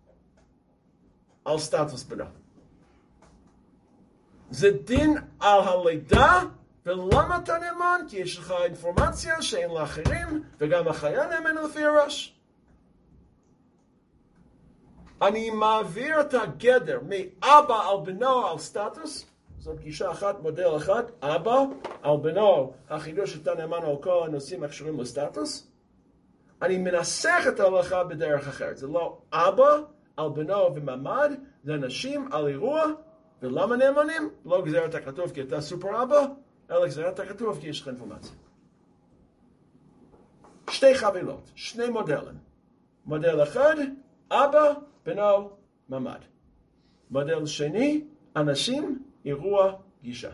על סטטוס בנו. זה דין על הלידה, ולמה אתה נאמן? כי יש לך אינפורמציה שאין לאחרים, וגם החיה נאמן לפי הראש. אני מעביר את הגדר מאבא על בנו על סטטוס, זאת גישה אחת, מודל אחד, אבא על בנו, החידוש שאתה נאמן על כל הנושאים הקשורים לסטטוס. אני מנסח את ההלכה בדרך אחרת, זה לא אבא על בנו ומעמד, זה אנשים על אירוע, ולמה נאמנים? לא גזרת הכתוב כי אתה סופר אבא, אלא גזרת הכתוב כי יש לך אינפורמציה. שתי חבילות, שני מודלים. מודל אחד, אבא, בנו, מעמד. מודל שני, אנשים, אירוע, גישה.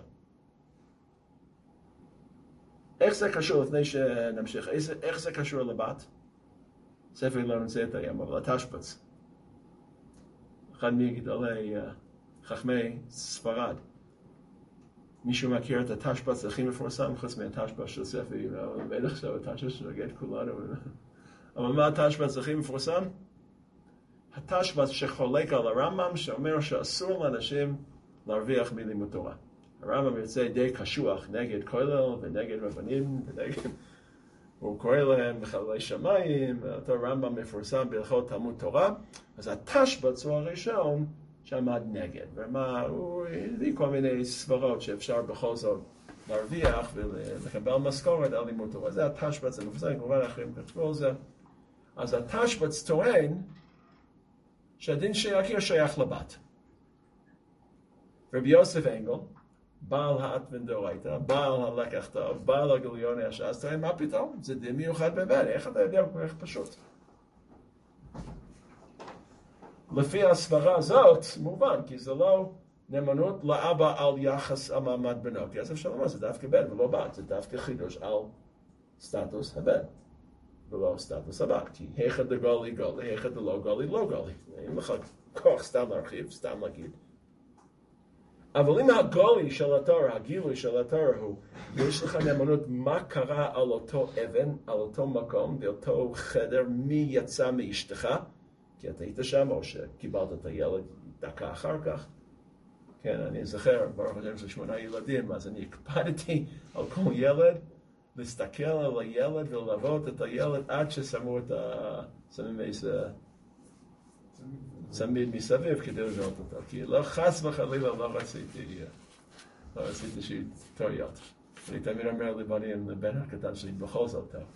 איך זה קשור, לפני שנמשיך, איך זה קשור לבת? ספר לא נמצא את היום, אבל התשבץ. אחד מגדולי חכמי ספרד. מישהו מכיר את התשבץ הכי מפורסם, חוץ מהתשבץ של ספר, ואין עכשיו התשבץ שנוגד כולנו. אבל מה התשבץ הכי מפורסם? התשבץ שחולק על הרמב"ם, שאומר שאסור לאנשים להרוויח מלימוד תורה. הרמב"ם יוצא די קשוח נגד כולל ונגד רבנים, ונגד... הוא קורא להם בחללי שמיים, אותו רמב"ם מפורסם בהלכות תלמוד תורה. אז התשבץ הוא הראשון שעמד נגד, ומה, הוא הביא כל מיני סברות שאפשר בכל זאת להרוויח ולקבל משכורת על לימוד תורה. זה התשבץ, זה מפוזר, כמובן אחרים כתבו על זה. אז התשבץ טוען שהדין של יקיר שייך לבת. רבי יוסף אנגל, בעל האטמן דאורייתא, בעל הלקח טוב, בעל הגיליון הש"ס, טוען, מה פתאום? זה דין מיוחד בבן, איך אתה יודע איך פשוט? לפי הסברה הזאת, מובן, כי זה לא נאמנות לאבא על יחס המעמד בנו, כי אז אפשר לומר, זה דווקא בן ולא בת, זה דווקא חידוש על סטטוס הבן, ולא סטטוס הבת, כי היכא דגולי גולי, היכא דלא גולי לא גולי. אין לך כוח סתם להרחיב, סתם להגיד. אבל אם הגולי של התורה, הגילוי של התורה הוא, יש לך נאמנות מה קרה על אותו אבן, על אותו מקום, באותו חדר, מי יצא מאשתך, כי אתה היית שם, או שקיבלת את הילד דקה אחר כך. כן, אני זוכר, ברוך השם של שמונה ילדים, אז אני הקפדתי על כל ילד, להסתכל על הילד וללוות את הילד עד ששמו את שמים איזה צמיד מסביב כדי לראות אותו. כי לא חס וחלילה לא רציתי, לא רציתי שיהיו טעויות. אני תמיד אומר לבנים, לבן הקטן שלי, בכל זאת טוב.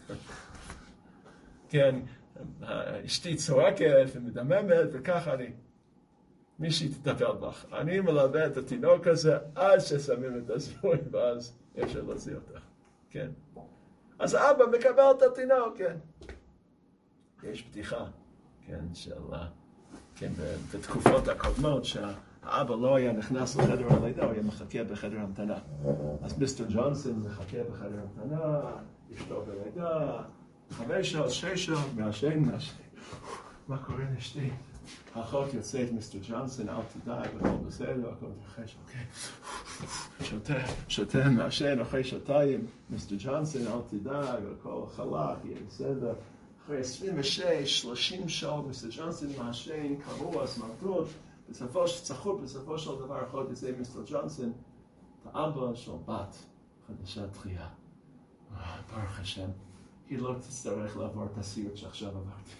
כן, אשתי צועקת ומדממת, וככה אני, מישהי תטפל בך. אני מלווה את התינוק הזה עד ששמים את הזיהוי, ואז אפשר להוציא אותה. כן. אז אבא מקבל את התינוק, כן. יש פתיחה, כן, של, כן, בתקופות הקודמות, שהאבא לא היה נכנס לחדר הלידה, הוא היה מחכה בחדר המתנה. אז מיסטר ג'ונסון מחכה בחדר המתנה, אשתו בלידה, חמש שעות, שש שעות, מעשן, מעשן. מה קורה לאשתי? האחות יוצאת, מיסטר ג'ונסון, אל תדאג, הכל בסדר, הכל מתרחש, אוקיי. שותה, שותה, מעשן, אחרי שעתיים, מיסטר ג'ונסון, אל תדאג, הכל חלק, יהיה בסדר. אחרי עשרים ושש, שלושים שעות, מיסטר ג'ונסון מעשן, קרוע, סמרטוט, בסופו של צחות, בסופו של דבר, אחות יוצא מיסטר ג'ונסון, את האבא של בת, חדשה תחייה. ברוך השם. היא לא תצטרך לעבור את הסיוט שעכשיו עברתי.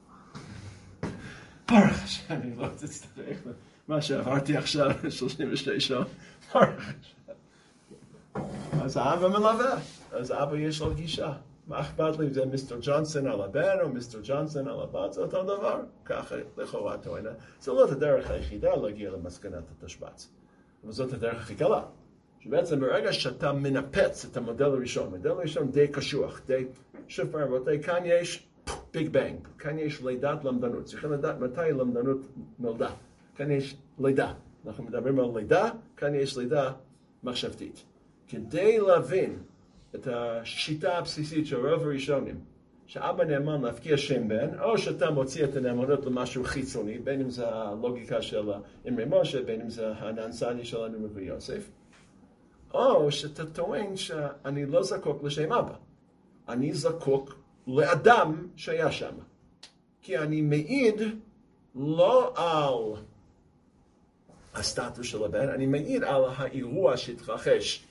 ברוך השם, היא לא תצטרך מה שעברתי עכשיו, שלושים ושש שעות. ברוך השם. אז האבא מלווה, אז האבא יש לו גישה. מה אכפת לי אם זה מיסטר ג'ונסון על הבן או מיסטר ג'ונסון על הבת, זה אותו דבר. ככה לכאורה טוענה. זה לא את הדרך היחידה להגיע למסקנת התשבץ. אבל זאת הדרך הכי קלה. שבעצם ברגע שאתה מנפץ את המודל הראשון, המודל הראשון די קשוח, די, שוב פעם, רבותיי, כאן יש ביג בנג, כאן יש לידת למדנות, צריכים לדעת מתי למדנות נולדה, כאן יש לידה, אנחנו מדברים על לידה, כאן יש לידה מחשבתית. כדי להבין את השיטה הבסיסית של רוב הראשונים, שאבא נאמן להפקיע שם בן, או שאתה מוציא את הנאמנות למשהו חיצוני, בין אם זה הלוגיקה של אמרי משה, בין אם זה הננסני שלנו מביא יוסף, או שאתה טוען שאני לא זקוק לשם אבא. אני זקוק לאדם שהיה שם. כי אני מעיד לא על הסטטוס של הבן, אני מעיד על האירוע שהתרחש.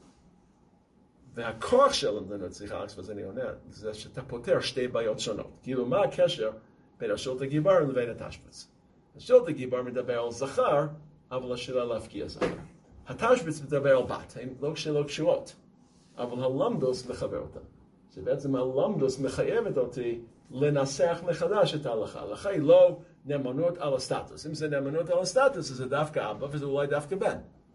והכוח של המדנות, סליחה, אז אני עונה, זה שאתה פותר שתי בעיות שונות. כאילו, מה הקשר בין השולט הגיבר לבין התשבץ? השולט הגיבר מדבר על זכר, אבל השאלה להפקיע זכר. התשבץ מדבר על בת, הן לא שלא קשורות, אבל הלמדוס מחבר אותה. שבעצם הלמדוס מחייבת אותי לנסח מחדש את ההלכה. ההלכה היא לא נאמנות על הסטטוס. אם זה נאמנות על הסטטוס, אז זה דווקא אבא, וזה אולי דווקא בן.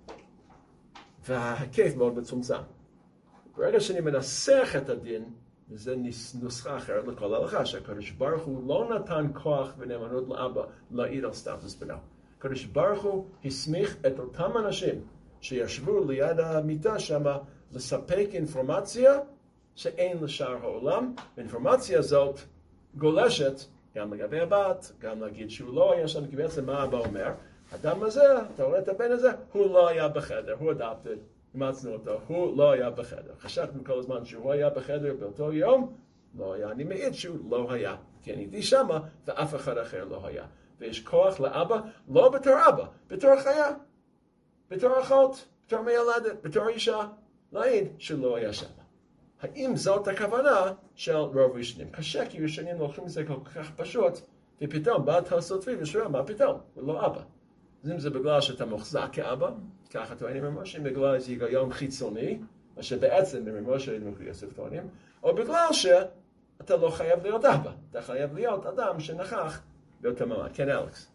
וההיקף מאוד מצומצם. ברגע שאני מנסח את הדין, וזה נוסחה אחרת לכל ההלכה, שהקדוש ברוך הוא לא נתן כוח ונאמנות לאבא להעיד על סטטוס בנו. הקדוש ברוך הוא הסמיך את אותם אנשים שישבו ליד המיטה שם לספק אינפורמציה שאין לשאר העולם. האינפורמציה הזאת גולשת גם לגבי הבת, גם להגיד שהוא לא היה שם, כי בעצם מה אבא אומר? האדם הזה, אתה רואה את הבן הזה, הוא לא היה בחדר, הוא adopted, אימצנו אותו, הוא לא היה בחדר. חשבנו כל הזמן שהוא היה בחדר באותו יום, לא היה. אני מעיד שהוא לא היה, כי אני הייתי שמה ואף אחד אחר לא היה. ויש כוח לאבא, לא בתור אבא, בתור חיה, בתור אחות, בתור מיילדת, בתור אישה, להעיד שלא היה שם. האם זאת הכוונה של רוב ראשונים? קשה, כי ראשונים לוקחים את זה כל כך פשוט, ופתאום בא תוספות ושואל, מה פתאום? הוא לא אבא. אז אם זה בגלל שאתה מוחזק כאבא, ככה טוענים ממשה, בגלל איזה היגיון חיצוני, מה שבעצם במשה יוסף טוענים, או בגלל שאתה לא חייב להיות אבא, אתה חייב להיות אדם שנכח באותו מעמד. כן, אלכס.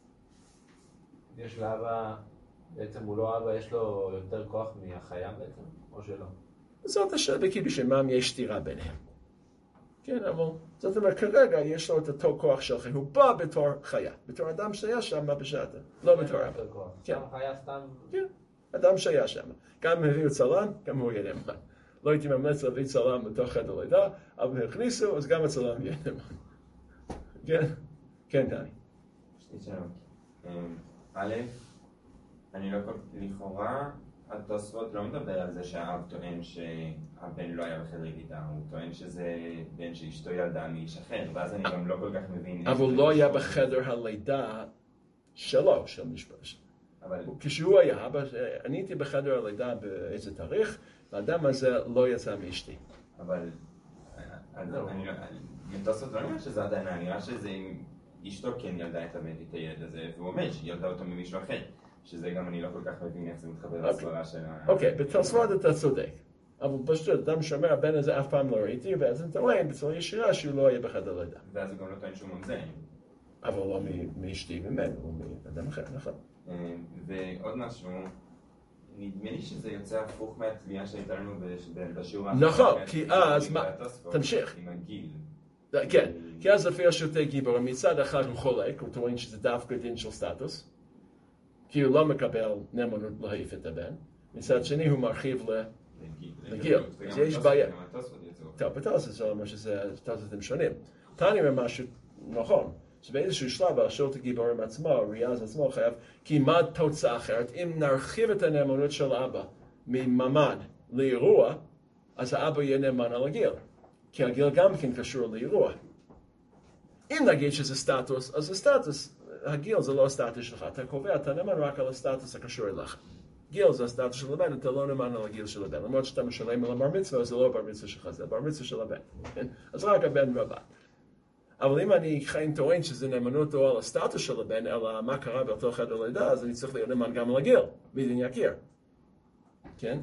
יש לאבא, בעצם הוא לא אבא, יש לו יותר כוח מהחיה בעצם, או שלא? זאת השאלה בקידוש שמם יש סתירה ביניהם. כן, אבל זאת אומרת, כרגע יש לו את אותו כוח שלך, הוא בא בתור חיה, בתור אדם שהיה שם בשעתה, לא בתור אבא. סתם חיה, סתם... כן, אדם שהיה שם. גם אם הביאו צלם, גם הוא יהיה נאמן. לא הייתי ממליץ להביא צלם בתוך חדר לידה, אבל הכניסו, אז גם הצלם יהיה נאמן. כן? כן, דני. שתי שאלות. א', אני לא כל... לכאורה, התוספות לא מדבר על זה שהאב טוען שהבן לא היה בחדר לידה, הוא טוען שזה בן שאשתו ילדה מאיש אחר, ואז אני גם לא כל כך מבין... אבל הוא לא היה בחדר הלידה שלו, של משפחה. אבל... כשהוא היה, אני הייתי בחדר הלידה באיזה תאריך, והאדם הזה לא יצא מאשתי. אבל... אני לא... מתוספות לא נראה שזה עדיין, אני נראה שזה אשתו כן ילדה את הילד הזה, והוא אומר שהיא ילדה אותו ממישהו אחר. שזה גם אני לא כל כך מבין איך זה מתחבר לסברה של ה... אוקיי, בתוספות אתה צודק. אבל פשוט אדם שאומר, הבן הזה אף פעם לא ראיתי, ואז אתה טוען בצורה ישירה שהוא לא יהיה בחדר לידה. ואז הוא גם לא טוען שהוא ממזל. אבל לא מאשתי ומבן, הוא מאדם אחר, נכון. ועוד משהו, נדמה לי שזה יוצא הפוך מהתביעה שהייתה לנו בשיעור האחרון. נכון, כי אז, תמשיך. עם הגיל. כן, כי אז לפי השוטי גיבור, מצד אחד הוא חולק, הוא טוען שזה דווקא דין של סטטוס, כי הוא לא מקבל נאמנות להעיף את הבן, מצד שני הוא מרחיב לגיל. אז יש בעיה. טוב, בתוספות זה אומר שזה תוספות שונים. תני אומר משהו נכון, שבאיזשהו שלב השוטי גיבורים עצמו, ריאז עצמו חייב, כי מה תוצאה אחרת? אם נרחיב את הנאמנות של האבא מממד לאירוע, אז האבא יהיה נאמן על הגיל. כי הגיל גם כן קשור לאירוע. אם נגיד שזה סטטוס, אז הסטטוס, הגיל זה לא הסטטוס שלך, אתה קובע, אתה נאמן רק על הסטטוס הקשור אליך. גיל זה הסטטוס של הבן, אתה לא נאמן על הגיל של הבן, למרות שאתה משלם על הבר מצווה, זה לא בר מצווה שלך, זה בר מצווה של הבן. כן? אז רק הבן והבת. אבל אם אני חיים טוען שזה נאמנות או על הסטטוס של הבן, אלא מה קרה באותו חדר לידה, אז אני צריך להיות נאמן גם על הגיל, בדין יכיר. כן?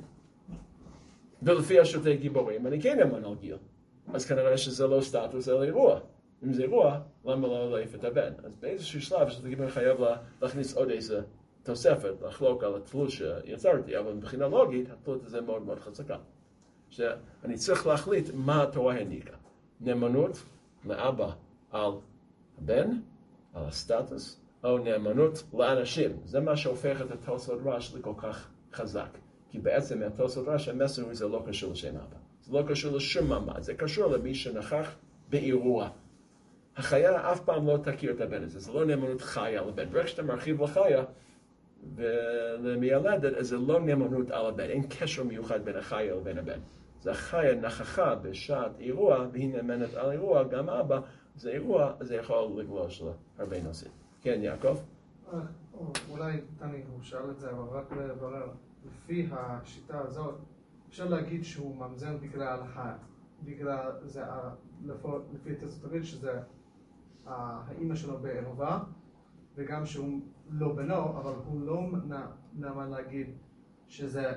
ולפי השוטי גיבורים, אני כן נאמן על גיל. אז כנראה שזה לא סטטוס, אלא אירוע. אם זה אירוע, למה לא להעיף את הבן? אז באיזשהו שלב שאתה גיבור חייב להכניס עוד איזה תוספת, לחלוק על התלות שיצרתי, אבל מבחינה לוגית, התלות הזה מאוד מאוד חזקה. שאני צריך להחליט מה התורה העניקה. נאמנות לאבא על הבן, על הסטטוס, או נאמנות לאנשים. זה מה שהופך את התוספות רש לכל כך חזק. כי בעצם התוספות רש, המסר הוא זה לא קשור לשם אבא. זה לא קשור לשום מעמד, זה קשור למי שנכח באירוע. החיה אף פעם לא תכיר את הבן הזה, זה לא נאמנות חיה על הבן. רק כשאתה מרחיב לחיה ולמיילדת, אז זה לא נאמנות על הבן, אין קשר מיוחד בין החיה לבין הבן. זה החיה נכחה בשעת אירוע, והיא נאמנת על אירוע, גם אבא, זה אירוע, אז זה יכול לגלוש להרבה נושאים. כן, יעקב? אולי, תני, הוא שאל את זה, אבל רק לברר, לפי השיטה הזאת, אפשר להגיד שהוא ממזל בגלל, בגלל זה, לפי תסתריד שזה האמא שלו בערווה, וגם שהוא לא בנו, אבל הוא לא נאמן להגיד שזה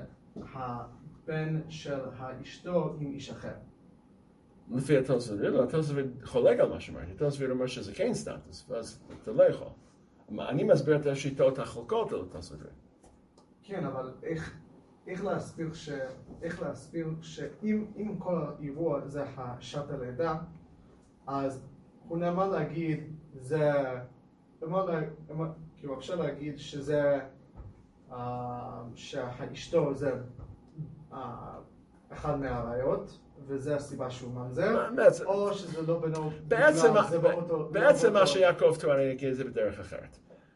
הבן של האשתו עם איש אחר. לפי התוספות, לא, התוספות חולק על מה שאמרתי, התוספות אומר שזה כן סטטוס, ואז אתה לא יכול. אני מסביר את השיטות החולקות על התוספות. כן, אבל איך... איך להסביר ש... איך להסביר שאם אם כל האירוע זה השעת הלידה, אז הוא נאמן להגיד, זה... כאילו אפשר להגיד שזה... שהאשתו זה אחד מהראיות, וזה הסיבה שהוא ממזר, או שזה לא בנו... בעצם מה שיעקב טוען, אני אגיד את זה בדרך אחרת.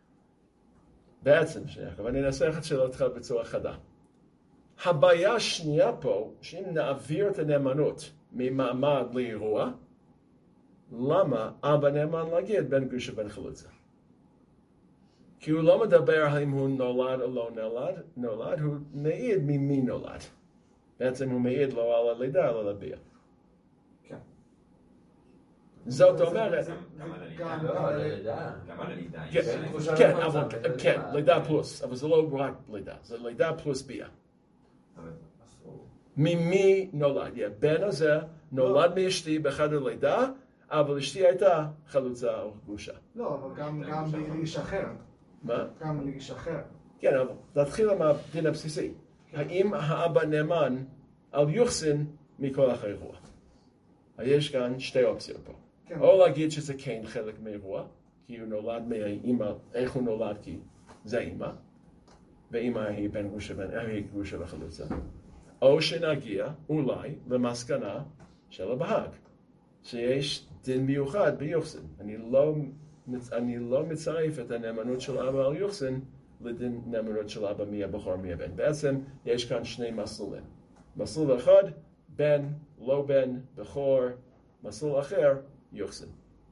בעצם שיעקב, אני אנסח את שאלתך בצורה חדה. הבעיה השנייה פה, שאם נעביר את הנאמנות ממעמד לאירוע, למה אבא נאמן להגיד בין גרוש ובין חלוצה? כי הוא לא מדבר האם הוא נולד או לא נולד, נולד, הוא מעיד ממי נולד. בעצם הוא מעיד לא על הלידה, אלא על הביאה. כן. זאת אומרת, גם על גם הלידה. לא, על הלידה. גם על הלידה. כן, אני חושב כן, על אבל מצב, כן, לידה. לידה פלוס, אבל זה לא רק לידה, זה לידה פלוס ביאה. אבל ממי נולד? הבן הזה נולד מאשתי בחדר לידה, אבל אשתי הייתה חלוצה או גרושה. לא, אבל גם גם לאיש אחר. מה? גם לאיש אחר. כן, אבל נתחיל עם הדין הבסיסי. האם האבא נאמן על יוחסין מכל האירוע? יש כאן שתי אופציות פה. כן. או להגיד שזה כן חלק מאירוע, כי הוא נולד מהאימא, איך הוא נולד? כי זה אימא, ואימא היא בן גרושה, היא גרושה וחלוצה. או שנגיע אולי למסקנה של הבהג, שיש דין מיוחד ביוחסין. אני לא, אני לא מצרף את הנאמנות של אבא על יוחסין לדין נאמנות של אבא מי הבכור מי הבן. בעצם יש כאן שני מסלולים. מסלול אחד, בן, לא בן, בכור, מסלול אחר, יוחסין.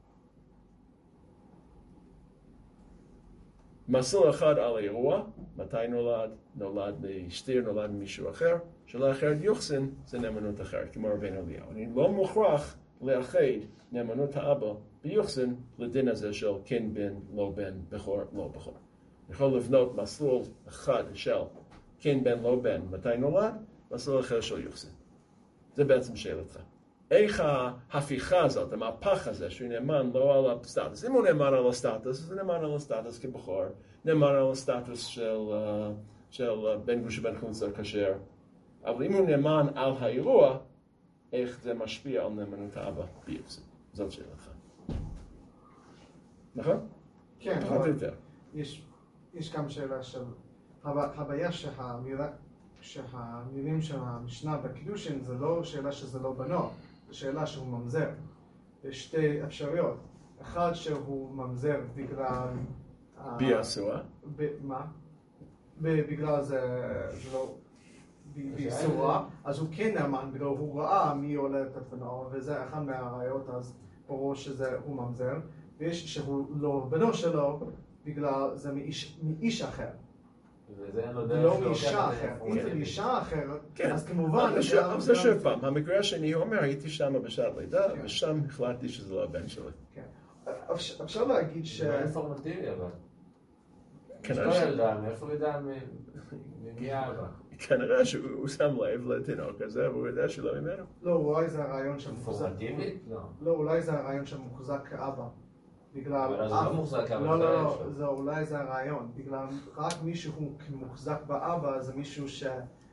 מסלול אחד על האירוע, מתי נולד, נולד מאשתי, נולד ממישהו אחר, שאלה אחרת יוחסין זה נאמנות אחרת, כמו רבינו אליהו. אני לא מוכרח לאחד נאמנות האבא ביוחסין לדין הזה של כן בן, לא בן, בכור, לא בכור. אני יכול לבנות מסלול אחד של כן בן, לא בן, מתי נולד, מסלול אחר של יוחסין. זה בעצם שאלתך. איך ההפיכה הזאת, המהפך הזה, שהוא נאמן לא על הסטטוס. אם הוא נאמן על הסטטוס, אז הוא נאמן על הסטטוס כבכור, נאמן על הסטטוס של, uh, של uh, בן גרושה בן חלוצה כשר. אבל אם הוא נאמן על האירוע, איך זה משפיע על נאמנות האבא ביוחסין? זאת שאלתך. נכון? כן, פחות או אבל יותר. יש יש גם שאלה של הבע- הבעיה שהמילה- שהמילים של המשנה בקידושין זה לא שאלה שזה לא בנו, זה שאלה שהוא ממזר. יש שתי אפשרויות. אחד שהוא ממזר בגלל... ה- בי אסורה. ב- מה? ב- בגלל זה זה לא... ב- באיסורה, אז הוא כן נאמן בגלל הוא ראה מי הולדת את בנו, וזה אחד מהראיות, אז ברור שזה הוא ממזר. ויש שהוא לא בנו שלו בגלל זה מאיש, מאיש אחר. וזה אין לו דרך ולא להוכיח מאישה את זה. אחרת. אם זה מאישה אחרת, כן. אז כמובן... אבל זה- גם- אבל זה גם- שוב פעם, המקרה השני, הוא אומר, הייתי שם בשעת לידה, כן. ושם החלטתי שזה לא הבן שלי. כן. אפשר אפשר להגיד ש... זה אינפורמטיבי אבל. כנראה לא ש- ילדה, מאיפה הוא ידע מ- ממי האבא? כנראה שהוא שם לב לתינוק הזה, והוא יודע שלא ממנו. לא, אולי זה הרעיון שמוחזק... אינפורמטיבי? לא. לא, אולי זה הרעיון שמוחזק כאבא. בגלל... אבל אז הוא לא מוחזק כאבא, לא, זה לא, הרעיון לא, שלו. זה אולי זה הרעיון. בגלל רק מישהו מוחזק באבא זה מישהו ש...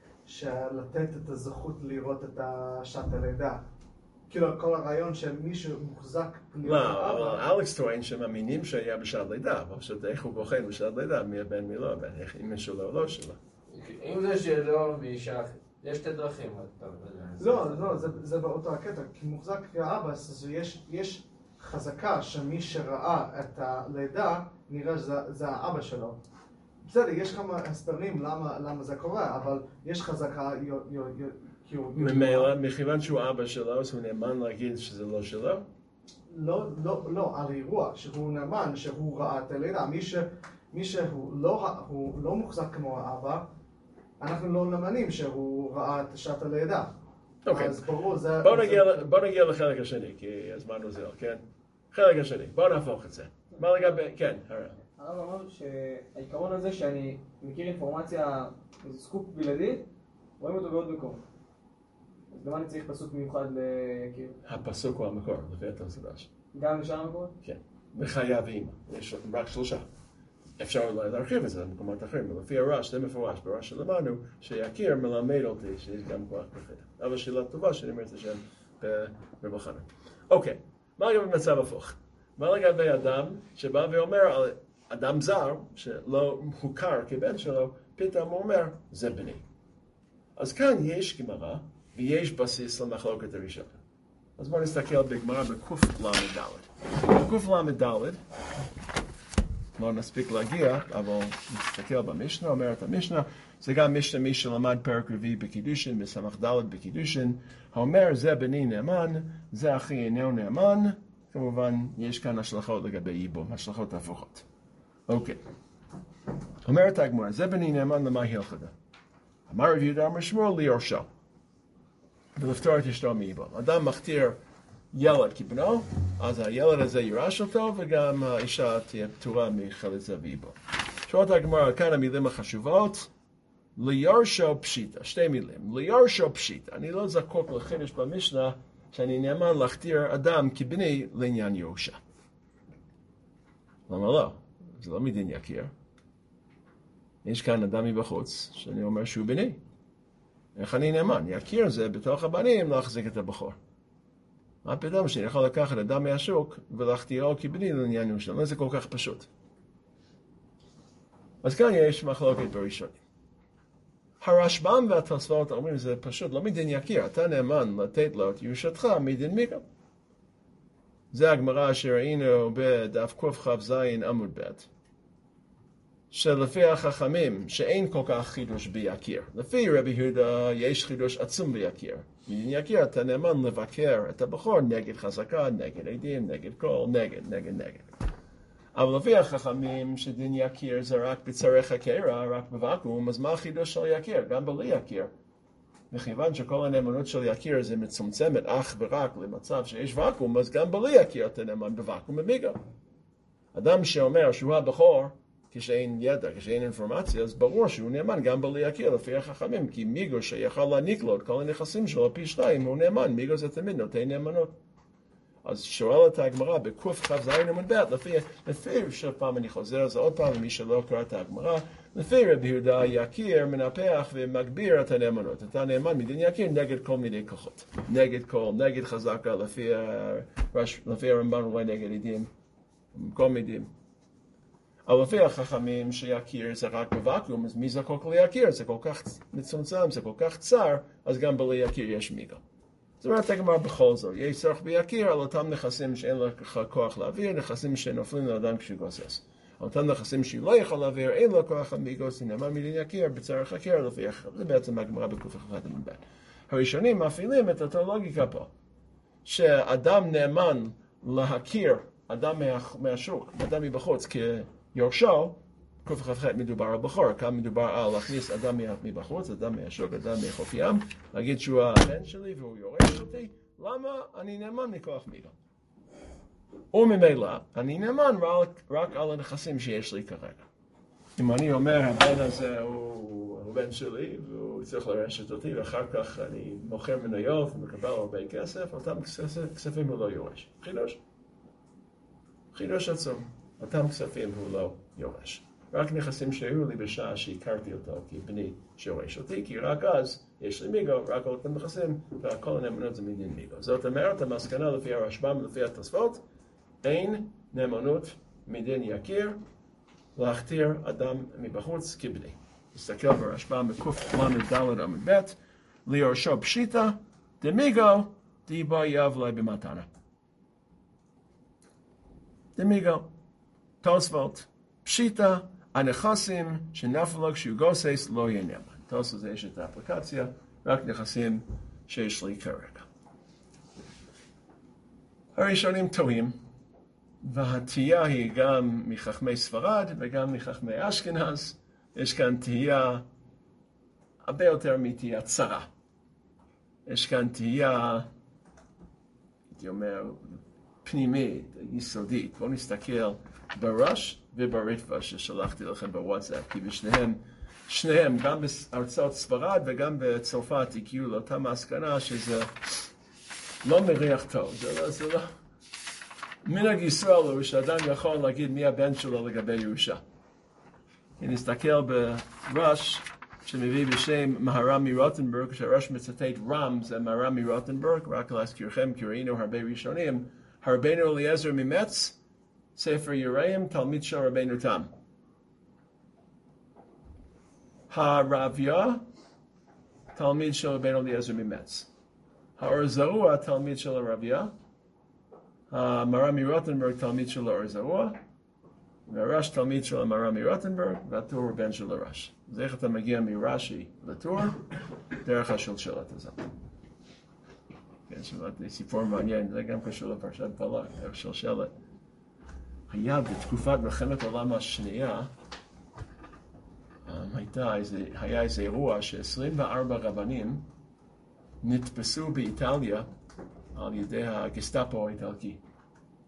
שלתת את הזכות לראות את השעת הלידה. כאילו כל הרעיון שמישהו מוחזק... לא, אבל אלכס טוען שמאמינים שהיה בשעת לידה, אבל פשוט איך הוא בוחן בשעת לידה, מי הבן, מי לא הבן, איך אם יש שלו או לא שלו. אם זה שלו מאישה אחרת, יש שתי דרכים. אתה יודע. לא, לא, זה, זה באותו הקטע, כי מוחזק כאבא, אז יש, יש חזקה שמי שראה את הלידה, נראה שזה זה האבא שלו. בסדר, יש כמה הסברים למה, למה זה קורה, אבל יש חזקה, יו, יו, יו, כאילו... ממילא, מכיוון שהוא אבא שלו, אז הוא נאמן להגיד שזה לא שלו? לא, לא, לא, על אירוע, שהוא נאמן, שהוא ראה את הלידה. מי, ש, מי שהוא לא, הוא לא מוחזק כמו האבא, אנחנו לא נאמנים שהוא ראה את שעת הלידה. אוקיי. אז ברור, זה... בוא זה- נגיע, בוא נגיע לחלק השני, כי הזמן עוזר, כן? חלק השני, בוא נהפוך את זה. מה לגבי, כן, הרי. הרב אמר שהעיקרון הזה שאני מכיר אינפורמציה, איזה סקופ בלעדי, רואים אותו בעוד מקום. אז למה אני צריך פסוק מיוחד להכיר? הפסוק הוא המקור, לפי התוספות. גם לשאר המקומות? כן. בחיה ואימא. יש רק שלושה. אפשר אולי להרחיב את זה במקומות אחרים, אבל לפי הרש, זה מפורש, ברש שלמדנו, שיכיר מלמד אותי שיש גם כוח בחיה. אבל שאלה טובה שאני אומר את השם ברב חנן. אוקיי, מה לגבי מצב הפוך? מה לגבי אדם שבא ואומר על אדם זר, שלא הוכר כבן שלו, פתאום הוא אומר, זה בני. אז כאן יש גמרא, ויש בסיס למחלוקת הראשונה. אז בואו נסתכל בגמרא בקוף למד ד'. בקוף למד ד', לא נספיק להגיע, אבל נסתכל במשנה, אומרת המשנה, זה גם משנה מי שלמד פרק רביעי בקידושין, בסמך ד' בקידושין, האומר זה בני נאמן, זה אחי איננו נאמן, כמובן יש כאן השלכות לגבי ייבום, השלכות הפוכות. אוקיי. אומרת הגמרא, זה בני נאמן למה הלכתה? אמר רב יהודה אמר שמואל ליורשו, ולפטור את אשתו מייבום. אדם מכתיר ילד כבנו, אז הילד הזה יירש אותו, וגם האישה תהיה פטורה מחלץ זבי בו. שואלת הגמרא, כאן המילים החשובות, ליורשו פשיטה, שתי מילים, ליורשו פשיטה, אני לא זקוק לחידוש במשנה, שאני נאמן להכתיר אדם כבני לעניין ירושה. למה לא? זה לא מדין יקיר. יש כאן אדם מבחוץ, שאני אומר שהוא בני. איך אני נאמן? יקיר זה בתוך הבנים להחזיק את הבחור. מה פתאום שאני יכול לקחת אדם מהשוק ולהכתירו כבני לעניין ירושה? זה כל כך פשוט. אז כאן יש מחלוקת בראשונים. הרשב"ם והתוספות אומרים, זה פשוט לא מדין יקיר, אתה נאמן לתת לו את ירושתך מדין מיגה. זה הגמרא שראינו בדף קכ"ז עמוד ב', שלפי החכמים שאין כל כך חידוש ביקיר. לפי רבי יהודה יש חידוש עצום ביקיר. מדין יקיר אתה נאמן לבקר את הבחור נגד חזקה, נגד עדים, נגד קול, נגד, נגד, נגד. אבל לפי החכמים שדין יקיר זה רק בצורך חקירה, רק בוואקום, אז מה החידוש של יקיר? גם בלי יקיר. וכיוון שכל הנאמנות של יקיר זה מצומצמת אך ורק למצב שיש ואקום, אז גם בלי יקיר אתה נאמן בוואקום במיגה. אדם שאומר שהוא הבכור, כשאין ידע, כשאין אינפורמציה, אז ברור שהוא נאמן גם בלי יקיר לפי החכמים, כי מיגו שיכול להעניק לו את כל הנכסים שלו פי שתיים, הוא נאמן, מיגו זה תמיד נותן נאמנות. אז שואלת הגמרא בקכ"ז עמוד ב', לפי, לפי שוב פעם אני חוזר על זה עוד פעם, למי שלא קרא את הגמרא, לפי רבי יהודה יקיר מנפח ומגביר את הנאמנות. אתה נאמן מדין יקיר נגד כל מיני כוחות. נגד כל, נגד חזקה, לפי, לפי הרמב"ן אולי נגד עדים, כל מידים. אבל לפי החכמים שיקיר זה רק בוואקום, אז מי זקוק ליקיר? זה כל כך מצומצם, זה כל כך צר, אז גם בלי יקיר יש מיגה. זאת אומרת, הגמרא בכל זאת, יש צורך ביקיר על אותם נכסים שאין לך כוח להעביר, נכסים שנופלים לאדם כשהוא גוסס. על אותם נכסים שהוא לא יכול להעביר, אין לו כוח להמיגוס, נאמר מדין יקיר, בצורך יקיר, לפי אחר. זה בעצם הגמרא בקכ"ז עמוד ב'. הראשונים מפעילים את אותה לוגיקה פה, שאדם נאמן להכיר אדם מה, מהשוק, אדם מבחוץ כיורשו, קכ"ח מדובר על בחור, כאן מדובר על להכניס אדם מבחוץ, אדם מהשוק, אדם מחוף ים, להגיד שהוא הבן שלי והוא יורש אותי, למה? אני נאמן מכוח מיגה. וממילא, אני נאמן רק, רק על הנכסים שיש לי כרגע. אם אני אומר, הבן הזה הוא הבן שלי, והוא צריך לרשת אותי, ואחר כך אני מוכר מניות ומקבל הרבה כסף, אותם כספים הוא לא יורש. חידוש. חידוש עצום. אותם כספים הוא לא יורש. רק נכסים שהיו לי בשעה שהכרתי אותו כבני שיורש אותי, כי רק אז יש לי מיגו, רק על אותם נכסים, וכל הנאמנות זה מדין מיגו. זאת אומרת, המסקנה לפי הרשב"ם ולפי התוספות, אין נאמנות מדין יקיר להכתיר אדם מבחוץ כבני. נסתכל ברשב"ם בקל"ד עמוד ב', ליורשו פשיטה, דמיגו, דיבו יבלי במתנה. דמיגו, תוספות, פשיטה, הנכסים שנפלו כשהוא גוסס לא יהיה נאמן. תוספות זה יש את האפליקציה, רק נכסים שיש לי כרגע. הראשונים טועים, והתהייה היא גם מחכמי ספרד וגם מחכמי אשכנז. יש כאן תהייה הרבה יותר מתהייה צרה. יש כאן תהייה, הייתי אומר, פנימית, יסודית. בואו נסתכל בראש ובריטווה ששלחתי לכם בוואטסאפ, כי בשניהם, שניהם, גם בארצות ספרד וגם בצרפת, הגיעו לאותה מסקנה שזה לא מריח טוב. זה לא, זה לא. מנהג ישראל הוא שאדם יכול להגיד מי הבן שלו לגבי ירושה. נסתכל בראש שמביא בשם מהר"ם מרוטנברג, שהראש מצטט ר"ם זה מהר"ם מרוטנברג, רק להזכירכם כי ראינו הרבה ראשונים, רבנו אליעזר ממץ, ספר יראים, תלמיד של רבנו תם. הרביה, תלמיד של רבנו אליעזר ממץ. האור זרוע, תלמיד של הרביה. המהר"ם מרוטנברג, תלמיד של האור זרוע. והרש תלמיד של המהר"ם מרוטנברג, והטור בן של הרש. אז איך אתה מגיע מרש"י לטור? דרך השלשלת הזאת. כן, שלט, סיפור מעניין, זה גם קשור לפרשת בלק, דרך שלשלת. היה בתקופת מלחמת העולם השנייה, הייתה איזה, היה איזה אירוע ש-עשרים וארבעה רבנים נתפסו באיטליה על ידי הגסטאפו האיטלקי.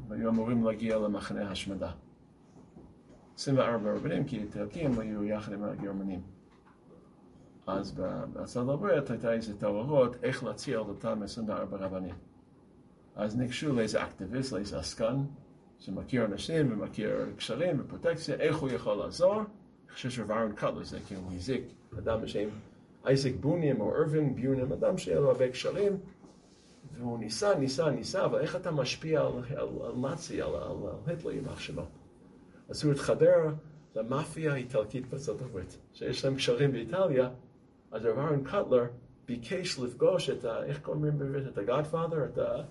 והיו אמורים להגיע למחנה השמדה. עשרים וארבע רבנים, כי האיטלקים היו יחד עם הגרמנים. אז בארצות הברית הייתה איזה תוארות איך להציע על אותם עשרים וארבע רבנים. אז ניגשו לאיזה אקטיביסט, לאיזה עסקן, שמכיר אנשים ומכיר קשרים ופרוטקציה, איך הוא יכול לעזור. אני חושב שרברן קטלר זה כי הוא הזיק אדם בשם אייזק בונים או ארווין ביונים, אדם שהיה לו הרבה קשרים, והוא ניסה, ניסה, ניסה, אבל איך אתה משפיע על, על, על נאצי, על, על, על היטלר עם אח שלו? אז הוא התחבר למאפיה האיטלקית בארצות הברית, שיש להם קשרים באיטליה, אז רברן קטלר ביקש לפגוש את ה... איך קוראים בעברית? את הגאדפאדר? את ה...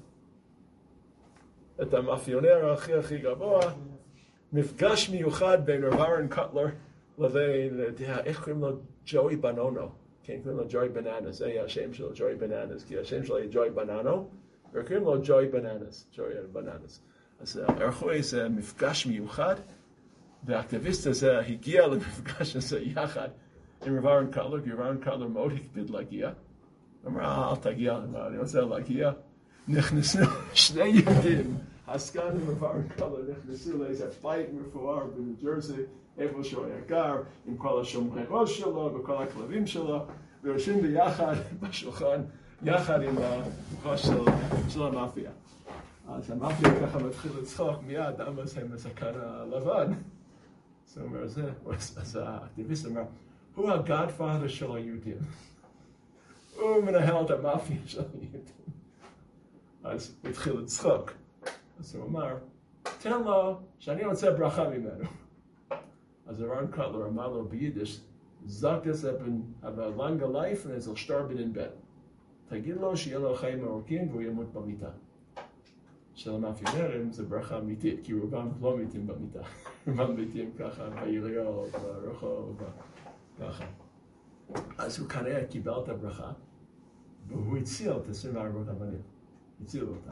את המאפיונר הכי הכי גבוה, מפגש מיוחד בין רברן קטלר לבין, איך קוראים לו? ג'וי בנונו. כן, קוראים לו ג'וי בננס, זה היה השם שלו, ג'וי בננס, כי השם שלו היה ג'וי בננו, וקוראים לו ג'וי בננס, ג'וי בננס. אז ערכו איזה מפגש מיוחד, והאקטיביסט הזה הגיע למפגש הזה יחד עם רברן קטלר, כי רברן קטלר מאוד הקפיד להגיע. הוא אמר, אל תגיע, אני רוצה להגיע. נכנסו שני יהודים, עסקן ורברן קטלר, נכנסו לאיזה פייט מפואר בניו ג'רזי, איפה שהוא היה גר, עם כל השומרי ראש שלו וכל הכלבים שלו, ויושבים ביחד בשולחן, יחד עם הראש של, של המאפיה. אז המאפיה ככה מתחיל לצחוק מיד, עמוס הם הזקן הלבן. זאת אומרת, זה, אז האקטיביסט אומר, הוא הגאדפאדר של היהודים. הוא מנהל את המאפיה של היהודים. אז הוא התחיל לצחוק. אז הוא אמר, תן לו שאני רוצה ברכה ממנו. אז רברן קטלר אמר לו ביידיש, זק זה בן הלנגה לייף ונזל שטרבן אין בן. תגיד לו שיהיה לו חיים ארוכים והוא ימות במיטה. של המאפיונרים זה ברכה אמיתית, כי רובם לא מתים במיטה. רובם מתים ככה ביריות, ברחוב, ככה. אז הוא כנראה קיבל את הברכה, והוא הציל את עשרים וארבע רבנים. הציל אותה.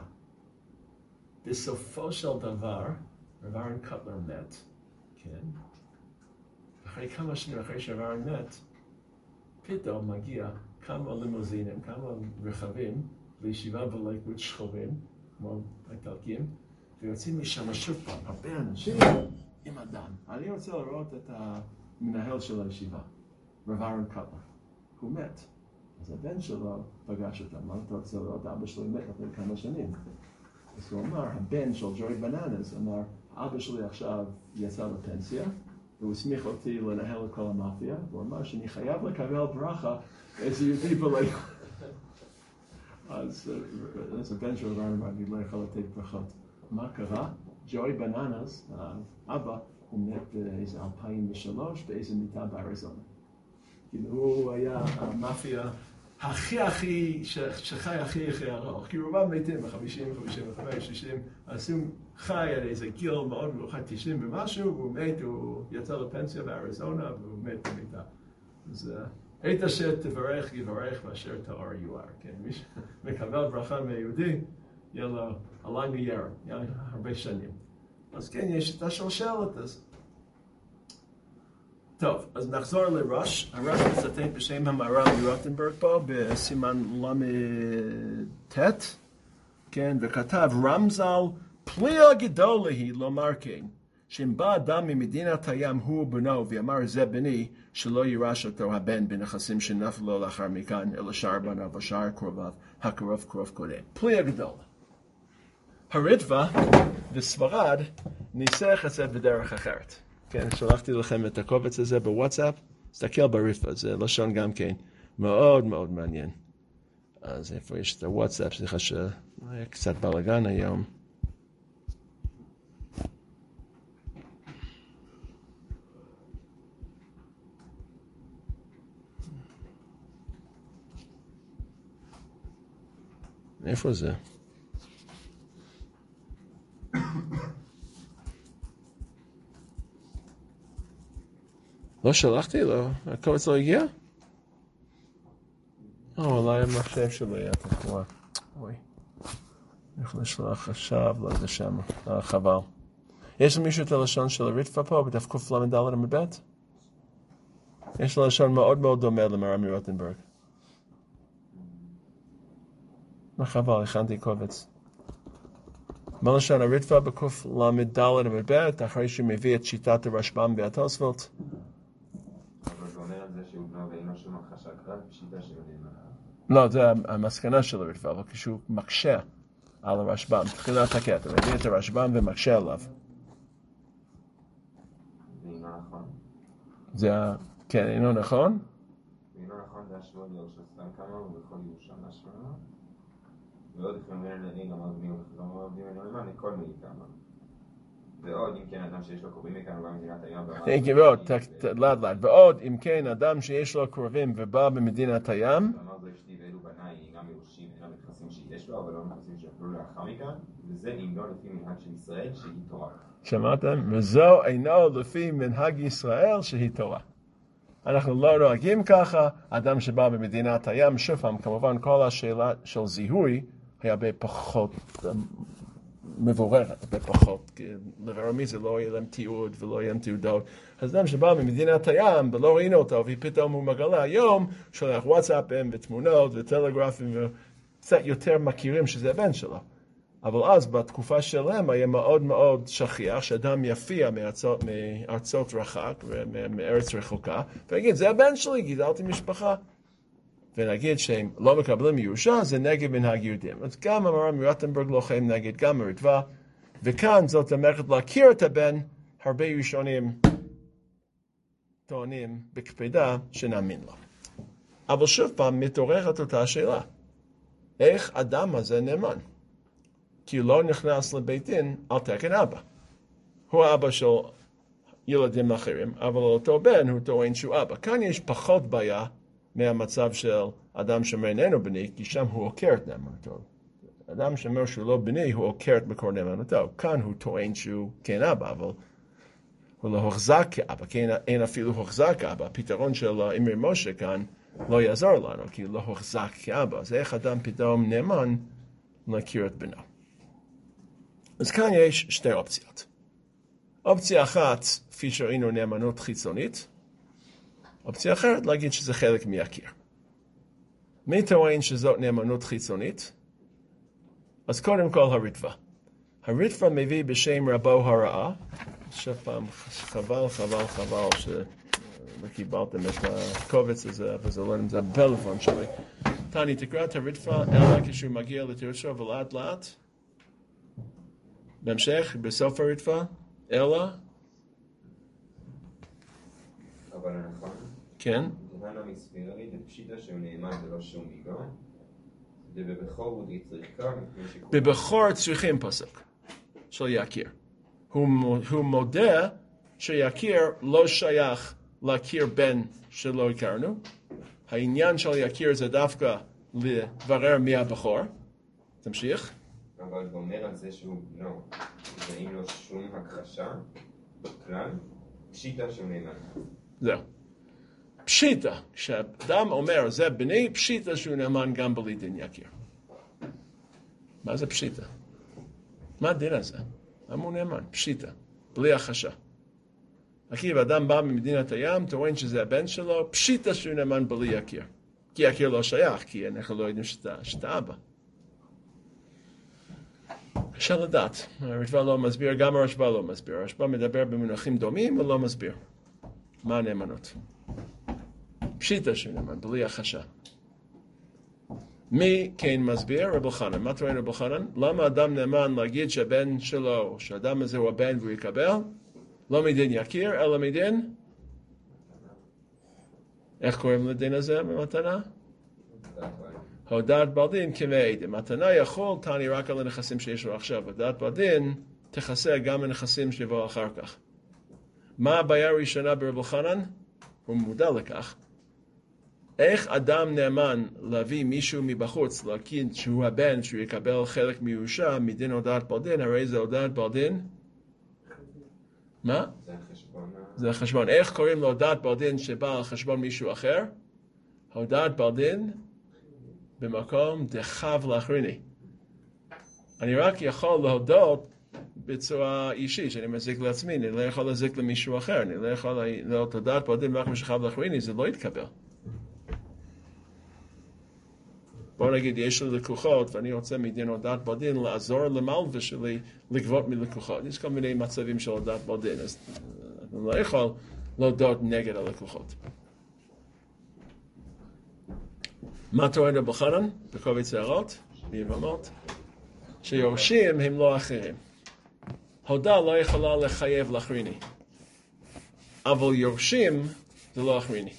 בסופו של דבר, רברן קטלר מת, כן? אחרי כמה שנים, אחרי שרברן מת, פתאום מגיע כמה לימוזינים, כמה רכבים, לישיבה בלייקווד שחורים, כמו האיטלקים, ויוצאים משם שוב פעם, הרבה אנשים עם אדם. אני רוצה לראות את המנהל של הישיבה, רברן קטלר. הוא מת. אז הבן שלו פגש אותם, מה אתה רוצה לראות? אבא שלו מת לפני כמה שנים. אז הוא אמר, הבן של ג'וי בננס אמר, אבא שלי עכשיו יצא לפנסיה, והוא הסמיך אותי לנהל את כל המאפיה, והוא אמר שאני חייב לקבל ברכה איזה יהודי בליכוד. אז הבן שלו אמר, אני לא יכול לתת ברכות. מה קרה? ג'וי בננס, האבא, הוא מת באיזה אלפיים ושלוש באיזה מיטה באריזונה. כאילו הוא היה המאפיה הכי הכי, שחי הכי הכי ארוך, כי רובם מתים ב-חמישים, חמישים וחמש, שישים, אז הוא חי על איזה גיל מאוד מאוחד, תשעים ומשהו, והוא מת, הוא יצא לפנסיה באריזונה, והוא מת במיטה. אז היית שתברך, יברך, ואשר תואר יואר, כן, מי שמקבל ברכה מהיהודי, יהיה לו עליי מייר, יהיה הרבה שנים. אז כן, יש את השלשלת הזאת. טוב, אז נחזור לרש. הרש מצטט בשם המהר"ל מרוטנברג פה, בסימן למ"ט, כן, וכתב, רמזל, פליאה גדולה היא לומר כן, שאם בא אדם ממדינת הים הוא בנו, ואמר זה בני, שלא יירש אותו הבן בנכסים שנפלו לאחר מכאן, אלא שאר בניו ושאר קרוביו, הקרוב קרוב קודם. פליאה גדולה. הריטב"א בספרד ניסח את זה בדרך אחרת. כן, שלחתי לכם את הקובץ הזה בוואטסאפ, תסתכל בריטב"א, זה לשון גם כן מאוד מאוד מעניין. אז איפה יש את הוואטסאפ, סליחה שהיה קצת בלגן היום. איפה זה? לא שלחתי לו, הקובץ לא הגיע? או, אולי המחשב שלו היה תקוע. אוי. איך לשלוח עכשיו לזה שם? חבל. יש למישהו את הלשון של הריטב"א פה, בדף קל"ד עמוד ב'? יש לו לשון מאוד מאוד דומה למהר"ל מרוטנברג. מה חבל, הכנתי קובץ. מה לשון הריטב"א בקוף למד ד' עמוד ב', אחרי שהוא מביא את שיטת הרשב"ם והתוספות? אבל זה אומר על זה שהוא בנו ואינו שום הכחשה כלל, פשיטה שלו נאמנה. לא, זה המסקנה של הריטב"א, אבל כשהוא מקשה על הרשב"ם, תחילת הקטע, מביא את הרשב"ם ומקשה עליו. ואינו נכון. זה, כן, אינו נכון? ואינו נכון להשוות לירושלים כמה ובכל ירושם להשוות. ועוד לפעמים אין גם עובדים עובדים למען לכל מיני כמה. ועוד אם כן אדם שיש לו קרובים מכאן ובא במדינת הים. ועוד, לאט לאט, ועוד אם כן אדם שיש לו קרובים ובא במדינת הים. אמר זו אשתי ואלו בניי אינם יורשים, אינם נכסים שיש לו, אבל לא נכסים שיוכלו לאחר מכאן, וזה אם לא לפי מנהג של ישראל שהיא תורה. שמעתם? וזו אינו לפי מנהג ישראל שהיא תורה. אנחנו לא נוהגים ככה, אדם שבא במדינת הים, שוב פעם, כמובן כל השאלה של זיהוי היה בפחות מבוררת, בפחות, כי לברר מי זה לא יהיה להם תיעוד ולא יהיה להם תיעודות. אז אדם שבא ממדינת הים ולא ראינו אותו, ופתאום הוא מגלה היום, שולח וואטסאפים ותמונות וטלגרפים וקצת יותר מכירים שזה הבן שלו. אבל אז בתקופה שלהם היה מאוד מאוד שכיח שאדם יפיע מארצות, מארצות רחק ומארץ רחוקה ויגיד זה הבן שלי, גידלתי משפחה ונגיד שהם לא מקבלים ירושה זה נגד מנהג יהודים. אז גם המהר"ם מרוטנברג לוחם נגד גם הריטב"א, וכאן זאת אומרת להכיר את הבן, הרבה ראשונים טוענים בקפידה שנאמין לו. אבל שוב פעם מתעוררת אותה השאלה, איך אדם הזה נאמן? כי הוא לא נכנס לבית דין על תקן אבא. הוא האבא של ילדים אחרים, אבל אותו בן הוא טוען שהוא אבא. כאן יש פחות בעיה מהמצב של אדם שאומר איננו בני, כי שם הוא עוקר את נאמנותו. אדם שאומר שהוא לא בני, הוא עוקר את מקור נאמנותו. כאן הוא טוען שהוא כן אבא, אבל הוא לא הוחזק כאבא, כי אין, אין אפילו הוחזק כאבא. הפתרון של אמרי משה כאן לא יעזור לנו, כי הוא לא הוחזק כאבא. אז איך אדם פתאום נאמן להכיר את בנו? אז כאן יש שתי אופציות. אופציה אחת, כפי שראינו, נאמנות חיצונית. אופציה אחרת, להגיד שזה חלק מהכיר. מי טוען שזאת נאמנות חיצונית? אז קודם כל הריטב"א. הריטב"א מביא בשם רבו הרעה. עכשיו פעם חבל, חבל, חבל שלא קיבלתם את הקובץ הזה, אבל זה לא נמצא בפלאפון שלי. תני, תקרא את הריטב"א, אלא כשהוא מגיע לתירושו ולאט לאט. בהמשך, בסוף הריטב"א, אלא? אבל נכון. כן. דהנה מסביר לי, בפשיטה שהוא נאמן ולא שום איגו, ובבכור הוא די צריכה. בבכור צריכים פסוק של יקיר. הוא, הוא מודה שיקיר לא שייך להכיר בן שלא הכרנו. העניין של יקיר זה דווקא לברר מי הבכור. תמשיך. אבל הוא אומר על זה שהוא בנו, ואין לו שום הכחשה בכלל, פשיטה שהוא נאמן. זהו. פשיטה, כשאדם אומר זה בני, פשיטה שהוא נאמן גם בלי דין יקיר. מה זה פשיטה? מה הדין הזה? למה הוא נאמן? פשיטה, בלי הכחשה. כי אדם בא ממדינת הים, טוען שזה הבן שלו, פשיטה שהוא נאמן בלי יקיר. כי יקיר לא שייך, כי אנחנו לא יודעים שאתה, שאתה אבא. קשה לדעת, הריטב"א לא מסביר, גם הרשב"א לא מסביר. הרשב"א מדבר במונחים דומים ולא מסביר. מה הנאמנות? פשיטה שנאמן, בלי הכחשה. מי כן מסביר? רב אלחנן. מה טוען רב אלחנן? למה אדם נאמן להגיד שהבן שלו, שהאדם הזה הוא הבן והוא יקבל? לא מדין יקיר, אלא מדין? איך קוראים לדין הזה במתנה? הודעת בעל דין כמעיד. מתנה יכול תעני רק על הנכסים שיש לו עכשיו. הודעת בעל דין תכסה גם הנכסים שיבואו אחר כך. מה הבעיה הראשונה ברב אלחנן? הוא מודע לכך. איך אדם נאמן להביא מישהו מבחוץ, להגיד שהוא הבן, שהוא יקבל חלק מירושה מדין הודעת בעל דין, הרי זה הודעת בעל דין? מה? זה החשבון. זה החשבון. איך קוראים להודעת בעל דין שבא על חשבון מישהו אחר? הודעת בעל דין במקום דחב לאחריני. אני רק יכול להודות בצורה אישית, שאני מזיק לעצמי, אני לא יכול להזיק למישהו אחר, אני לא יכול להיות הודעת בעל דין רק משחב לאחריני, זה לא יתקבל. בוא בוא נגיד, יש לי לקוחות, ואני רוצה מדין הודעת בדין לעזור למלווה שלי לגבות מלקוחות. יש כל מיני מצבים של הודעת בדין, אז אני לא יכול להודות נגד הלקוחות. מה טוען רבי חנן? בקובץ הערות, ביבמות, שיורשים הם לא אחרים. הודעה לא יכולה לחייב לאחריני. אבל יורשים זה לא אחריני.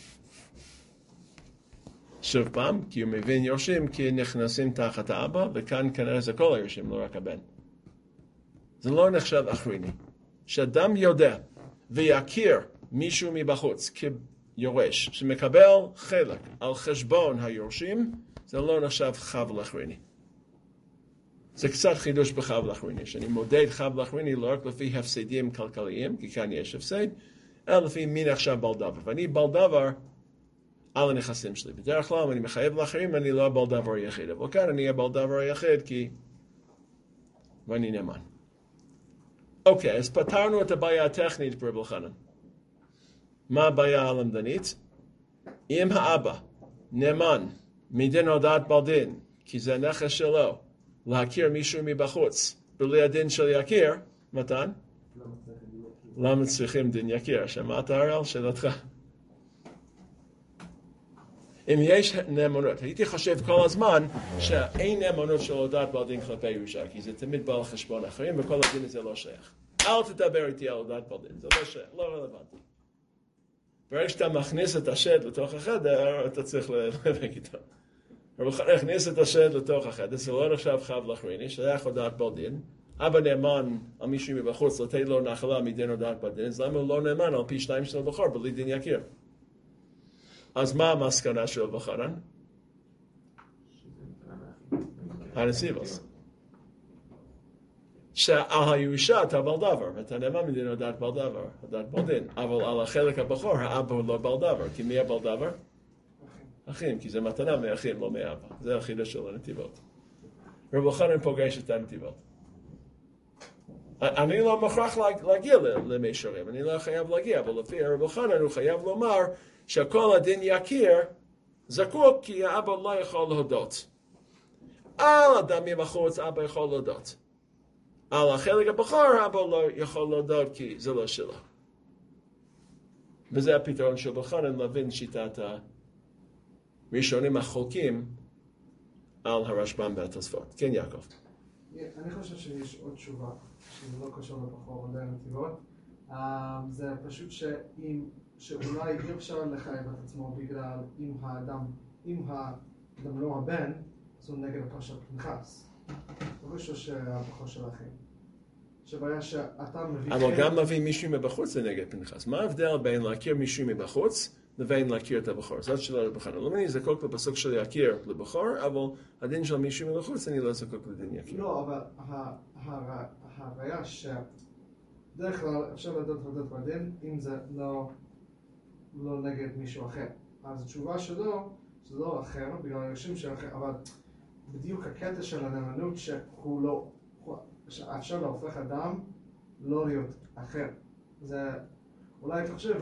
שוב פעם, כי הוא מבין יורשים כי נכנסים תחת האבא, וכאן כנראה זה כל היורשים, לא רק הבן. זה לא נחשב אחריני. שאדם יודע ויכיר מישהו מבחוץ כיורש, שמקבל חלק על חשבון היורשים, זה לא נחשב חב לאחריני. זה קצת חידוש בחב לאחריני, שאני מודד חב לאחריני לא רק לפי הפסדים כלכליים, כי כאן יש הפסד, אלא לפי מי נחשב בעל דבר. ואני בעל דבר על הנכסים שלי. בדרך כלל, אם אני מחייב לאחרים, אני לא בעל דבר היחיד. אבל כאן אני בעל דבר היחיד, כי ואני נאמן. אוקיי, אז פתרנו את הבעיה הטכנית ברבי חנן. מה הבעיה הלמדנית? אם האבא נאמן מדין הודעת בעל דין, כי זה נכס שלו, להכיר מישהו מבחוץ, בלי הדין של יכיר, מתן? למה צריכים דין יכיר? שמעת הראל? שאלתך. אם יש נאמנות, הייתי חושב כל הזמן שאין נאמנות של הודעת בעל דין כלפי ירושה, כי זה תמיד בא על חשבון אחרים, וכל הדין הזה לא שייך. אל תדבר איתי על הודעת בעל דין, זה לא שייך, לא רלוונטי. ברגע שאתה מכניס את השד לתוך החדר, אתה צריך להיאבק איתו. רבי חנן הכניס את השד לתוך החדר, זה לא נחשב חב לאחריני, שייך הודעת בעל דין. אבא נאמן על מישהו מבחוץ, לתת לו נחלה מדין הודעת בעל דין, אז למה הוא לא נאמן על פי שניים של הבחור, בלי דין יכיר? אז מה המסקנה של רבי חנן? הנסיבוס. שעל הירושה אתה בעל דבר, ואתה נאמן מדין הודעת בעל דבר, הודעת בעל דין, אבל על החלק הבכור, האבא הוא לא בעל דבר, כי מי הבעל דבר? אחים, כי זה מתנה מאחים, לא מאבא. זה החידוש של הנתיבות. רבי חנן פוגש את הנתיבות. אני לא מוכרח להגיע למישורים, אני לא חייב להגיע, אבל לפי רבי חנן הוא חייב לומר שכל הדין יכיר זקוק כי האבא לא יכול להודות. על אדם מבחוץ אבא יכול להודות. על החלק הבכור אבא לא יכול להודות כי זה לא שלו. וזה הפתרון של רבי חנן להבין שיטת הראשונים החולקים על הרשב"ם והתוספות. כן, יעקב. אני חושב שיש עוד תשובה שזה לא קשור לבחור מדעי הנתיבות. זה פשוט שאם שאולי אי אפשר לחייב את עצמו בגלל אם האדם, אם האדם לא הבן, אז הוא נגד הפרשת פנחס. לא חושב שהבחור שלכם. שבעיה שאתה מביא... אבל גם מביא מישהו מבחוץ זה נגד פנחס. מה ההבדל בין להכיר מישהו מבחוץ לבין להכיר את הבחור? זאת שאלה רבי חנן. לא אני זקוק לפסוק של להכיר לבחור, אבל הדין של מישהו מבחוץ אני לא זקוק לדין יכיר. לא, אבל הראיה שדרך כלל אפשר לדעת הודות בדין אם זה לא... לא נגד מישהו אחר. אז התשובה שלו, זה לא אחר, בגלל היורשים של אחר, אבל בדיוק הקטע של הנאמנות שהוא לא, שאפשר להופך אדם לא להיות אחר. זה, אולי אתה חושב,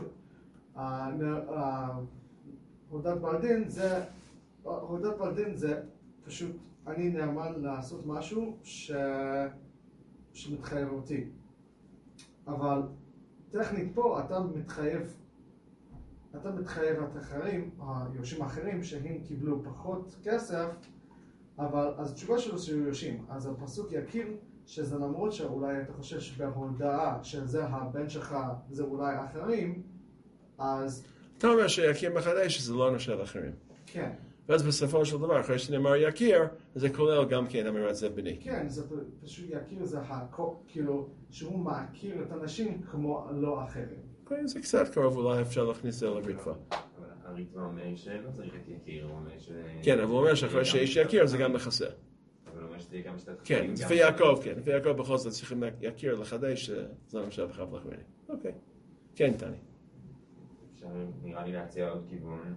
הודעת בעל דין זה, הודעת בעל דין זה פשוט, אני נאמן לעשות משהו ש... שמתחייב אותי. אבל טכנית פה אתה מתחייב אתה מתחייב את אחרים, היורשים האחרים, שהם קיבלו פחות כסף, אבל אז התשובה שלו שהוא יורשים. אז הפסוק יכיר שזה למרות שאולי אתה חושב שבהודעה שזה הבן שלך, זה אולי אחרים, אז... אתה אומר שיכיר מחדש שזה לא נחשב אחרים. כן. ואז בסופו של דבר, אחרי שנאמר יכיר, זה כולל גם כן אמירת זה בני. כן, זה פשוט יכיר זה כאילו שהוא מכיר את האנשים כמו לא אחרים. זה קצת קרוב, אולי אפשר להכניס את זה לרצפה. אבל הרצפה אומר שלא צריך את יקיר, הוא אומר ש... כן, אבל הוא אומר שאחרי שיש יקיר זה גם מחסר. אבל הוא אומר שזה גם שתת... כן, לפי יעקב, כן, לפי יעקב בכל זאת צריכים יקיר לחדש, שזה עכשיו חייב לחמני. אוקיי. כן, תני. אפשר נראה לי להציע עוד כיוון,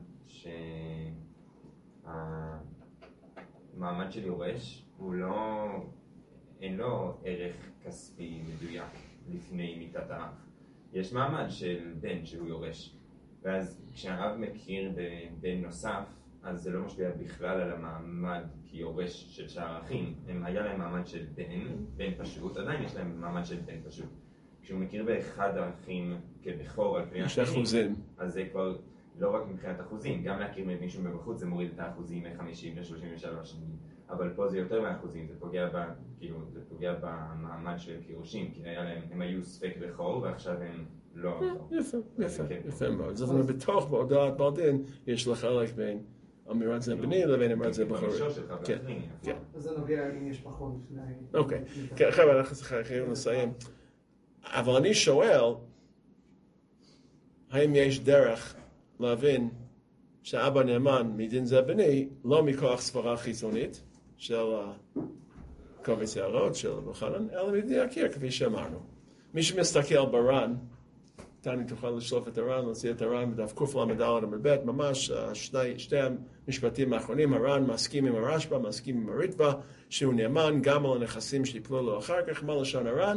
שהמעמד של יורש הוא לא... אין לו ערך כספי מדויק לפני מיתת האב. יש מעמד של בן שהוא יורש, ואז כשהאב מכיר בבן נוסף, אז זה לא משפיע בכלל על המעמד כיורש של שאר האחים. הם היה להם מעמד של בן, בן פשוט, עדיין יש להם מעמד של בן פשוט. כשהוא מכיר באחד האחים כבכור על פני האחרים, אז זה כבר לא רק מבחינת אחוזים, גם להכיר מישהו מבחוץ זה מוריד את האחוזים מ-חמישים ל-שלושים ושלוש, אבל פה זה יותר מהאחוזים, זה פוגע, ב, כאילו, זה פוגע במעמד של קירושים, כי היה להם, הם היו ספק בכור ועכשיו הם לא... יפה, יפה, יפה מאוד. זאת אומרת, בתוך בהודעת בעל דין יש לחלק בין אמירת זה בני לבין אמירת זה בכורי. כן, כן. אז זה נוגע אם יש פחות לפני... אוקיי, חבר'ה, אנחנו צריכים לסיים. אבל אני שואל, האם יש דרך להבין שאבא נאמן מדין זה בני, לא מכוח סברה חיצונית של קובץ יערות, של בחנן, אלא מדין יקיר, כפי שאמרנו. מי שמסתכל בר"ן, תני תוכל לשלוף את הר"ן, להוציא את הר"ן בדף קל"ד עמוד ב', ממש שני, שתי המשפטים האחרונים, הר"ן מסכים עם הרשב"א, מסכים עם הר"תב"א, שהוא נאמן גם על הנכסים שיפלו לו אחר כך. מה לשון הר"ן?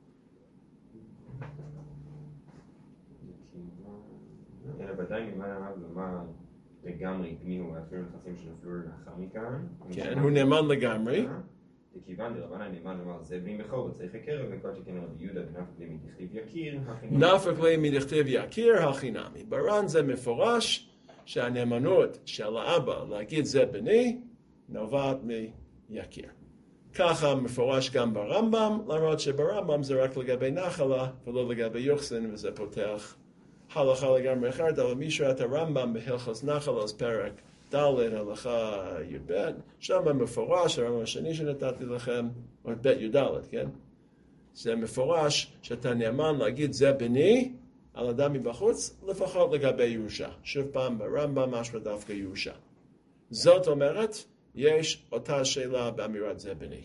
אלא ודאי ממה עליו לומר לגמרי גמיהו אפילו נכסים שנפלו לאחר מכאן. כן, הוא נאמן לגמרי. וכיוון דרבנן נאמן לומר זה בני בכור וצריך יקר, וכל שכן רבי יהודה ונפק לי מדכתיב יקיר. נפק לי מדכתיב יקיר הכינמי. בר"ן זה מפורש שהנאמנות של האבא להגיד זה בני נובעת מיקיר. ככה מפורש גם ברמב"ם, למרות שברמב"ם זה רק לגבי נחלה ולא לגבי יוחסין, וזה פותח הלכה לגמרי אחרת. אבל מי שראה את הרמב"ם בהלכות נחלות פרק ד' הלכה י"ב, שם מפורש, הרמב"ם השני שנתתי לכם, או ב' י"ד, כן? זה מפורש שאתה נאמן להגיד זה בני על אדם מבחוץ, לפחות לגבי ירושה. שוב פעם ברמב"ם משמע דווקא ירושה. זאת אומרת, יש אותה שאלה באמירת זה בני.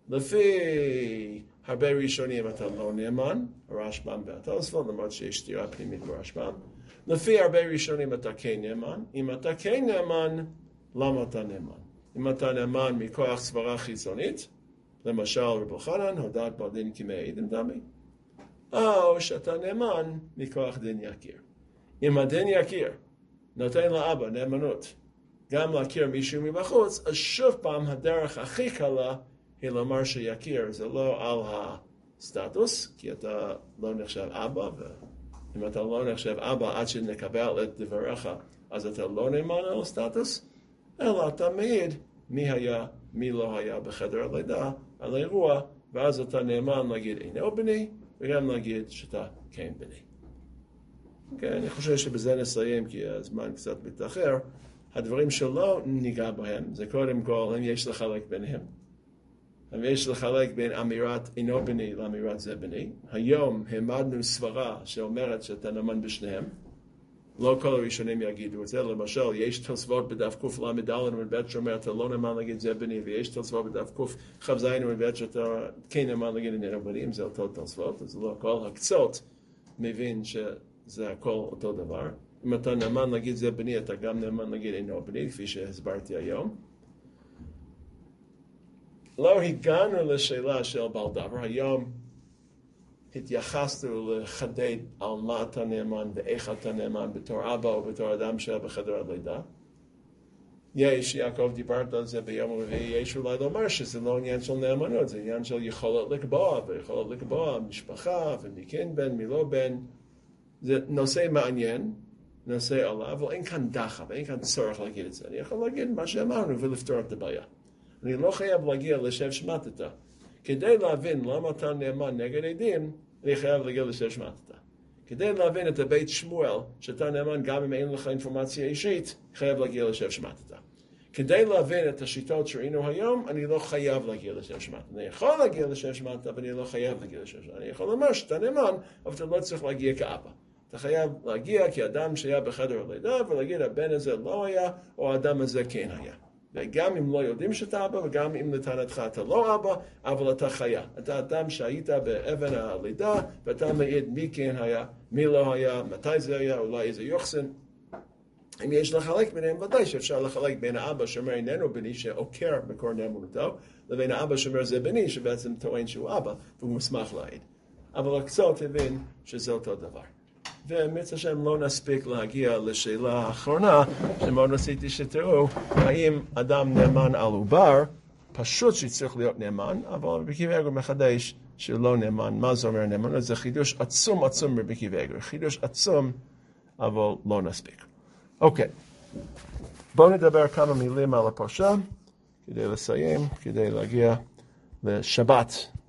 לפי הרבה ראשונים אתה לא נאמן, הרשב"ם והתוספות, למרות שיש סתירה פנימית ברשב"ם. לפי הרבה ראשונים אתה כן נאמן. אם אתה כן נאמן, למה אתה נאמן? אם אתה נאמן מכוח סברה חיצונית, למשל רבי חנן, הודעת בעל דין כמי עדים דמי, או שאתה נאמן מכוח דין יקיר. אם הדין יקיר נותן לאבא נאמנות גם להכיר מישהו מבחוץ, אז שוב פעם הדרך הכי קלה היא לומר שיקיר זה לא על הסטטוס, כי אתה לא נחשב אבא, ואם אתה לא נחשב אבא עד שנקבל את דבריך, אז אתה לא נאמן על הסטטוס, אלא אתה מעיד מי היה, מי לא היה בחדר הלידה, על האירוע, ואז אתה נאמן להגיד אינו בני, וגם להגיד שאתה כן בני. אוקיי, אני חושב שבזה נסיים, כי הזמן קצת מתאחר. הדברים שלא ניגע בהם, זה קודם כל, אם יש לחלק ביניהם. אם יש לחלק בין אמירת אינו בני לאמירת זה בני. היום העמדנו סברה שאומרת שאתה נאמן בשניהם. לא כל הראשונים יגידו את זה. למשל, יש תוספות בדף קל"ד עמוד ב' שאומר אתה לא נאמן להגיד זה בני, ויש תוספות בדף קכ"ז עמוד ב' שאתה כן נאמן להגיד אינו בני, אם זה אותו תוספות, אז לא כל הקצות מבין שזה הכל אותו דבר. אם אתה נאמן להגיד זה בני, אתה גם נאמן להגיד אינו בני, כפי שהסברתי היום. לא הגענו לשאלה של בעל דבר. היום התייחסנו לחדד על מה אתה נאמן ואיך אתה נאמן בתור אבא או בתור אדם שהיה בחדר הלידה. יש, יעקב דיברת על זה ביום רביעי, יש אולי לומר שזה לא עניין של נאמנות, זה עניין של יכולת לקבוע, ויכולת לקבוע משפחה ומי כן בן, מי לא בן. זה נושא מעניין, נושא עליו, אבל אין כאן דחף, אין כאן צורך להגיד את זה. אני יכול להגיד מה שאמרנו ולפתור את הבעיה. אני לא חייב להגיע לשב שמטת. כדי להבין למה אתה נאמן נגד עדים, אני חייב להגיע לשב שמטת. כדי להבין את הבית שמואל, שאתה נאמן גם אם אין לך אינפורמציה אישית, חייב להגיע לשב שמטת. כדי להבין את השיטות שראינו היום, אני לא חייב להגיע לשב שמטת. אני יכול להגיע לשב שמטת, אבל אני לא חייב להגיע לשב שמטת. אני יכול לומר שאתה נאמן, אבל אתה לא צריך להגיע כאבא. אתה חייב להגיע כאדם שהיה בחדר הלידה, ולהגיד הבן הזה לא היה, או האדם הזה כן היה. וגם אם לא יודעים שאתה אבא, וגם אם לטענתך אתה לא אבא, אבל אתה חיה. אתה אדם שהיית באבן הלידה, ואתה מעיד מי כן היה, מי לא היה, מתי זה היה, אולי איזה יוחסין. אם יש לחלק ביניהם, ודאי שאפשר לחלק בין האבא שאומר איננו בני, שעוקר מקור נאמנותו, לבין האבא שאומר זה בני, שבעצם טוען שהוא אבא, והוא מוסמך להעיד. אבל הקצות הבין שזה אותו דבר. ומצד השם לא נספיק להגיע לשאלה האחרונה, שמאוד רציתי שתראו, האם אדם נאמן על עובר, פשוט שצריך להיות נאמן, אבל רבי עקיבא איגר מחדש שלא נאמן. מה זה אומר נאמן? זה חידוש עצום עצום רבי עקיבא איגר, חידוש עצום, אבל לא נספיק. אוקיי, בואו נדבר כמה מילים על הפרשה, כדי לסיים, כדי להגיע לשבת.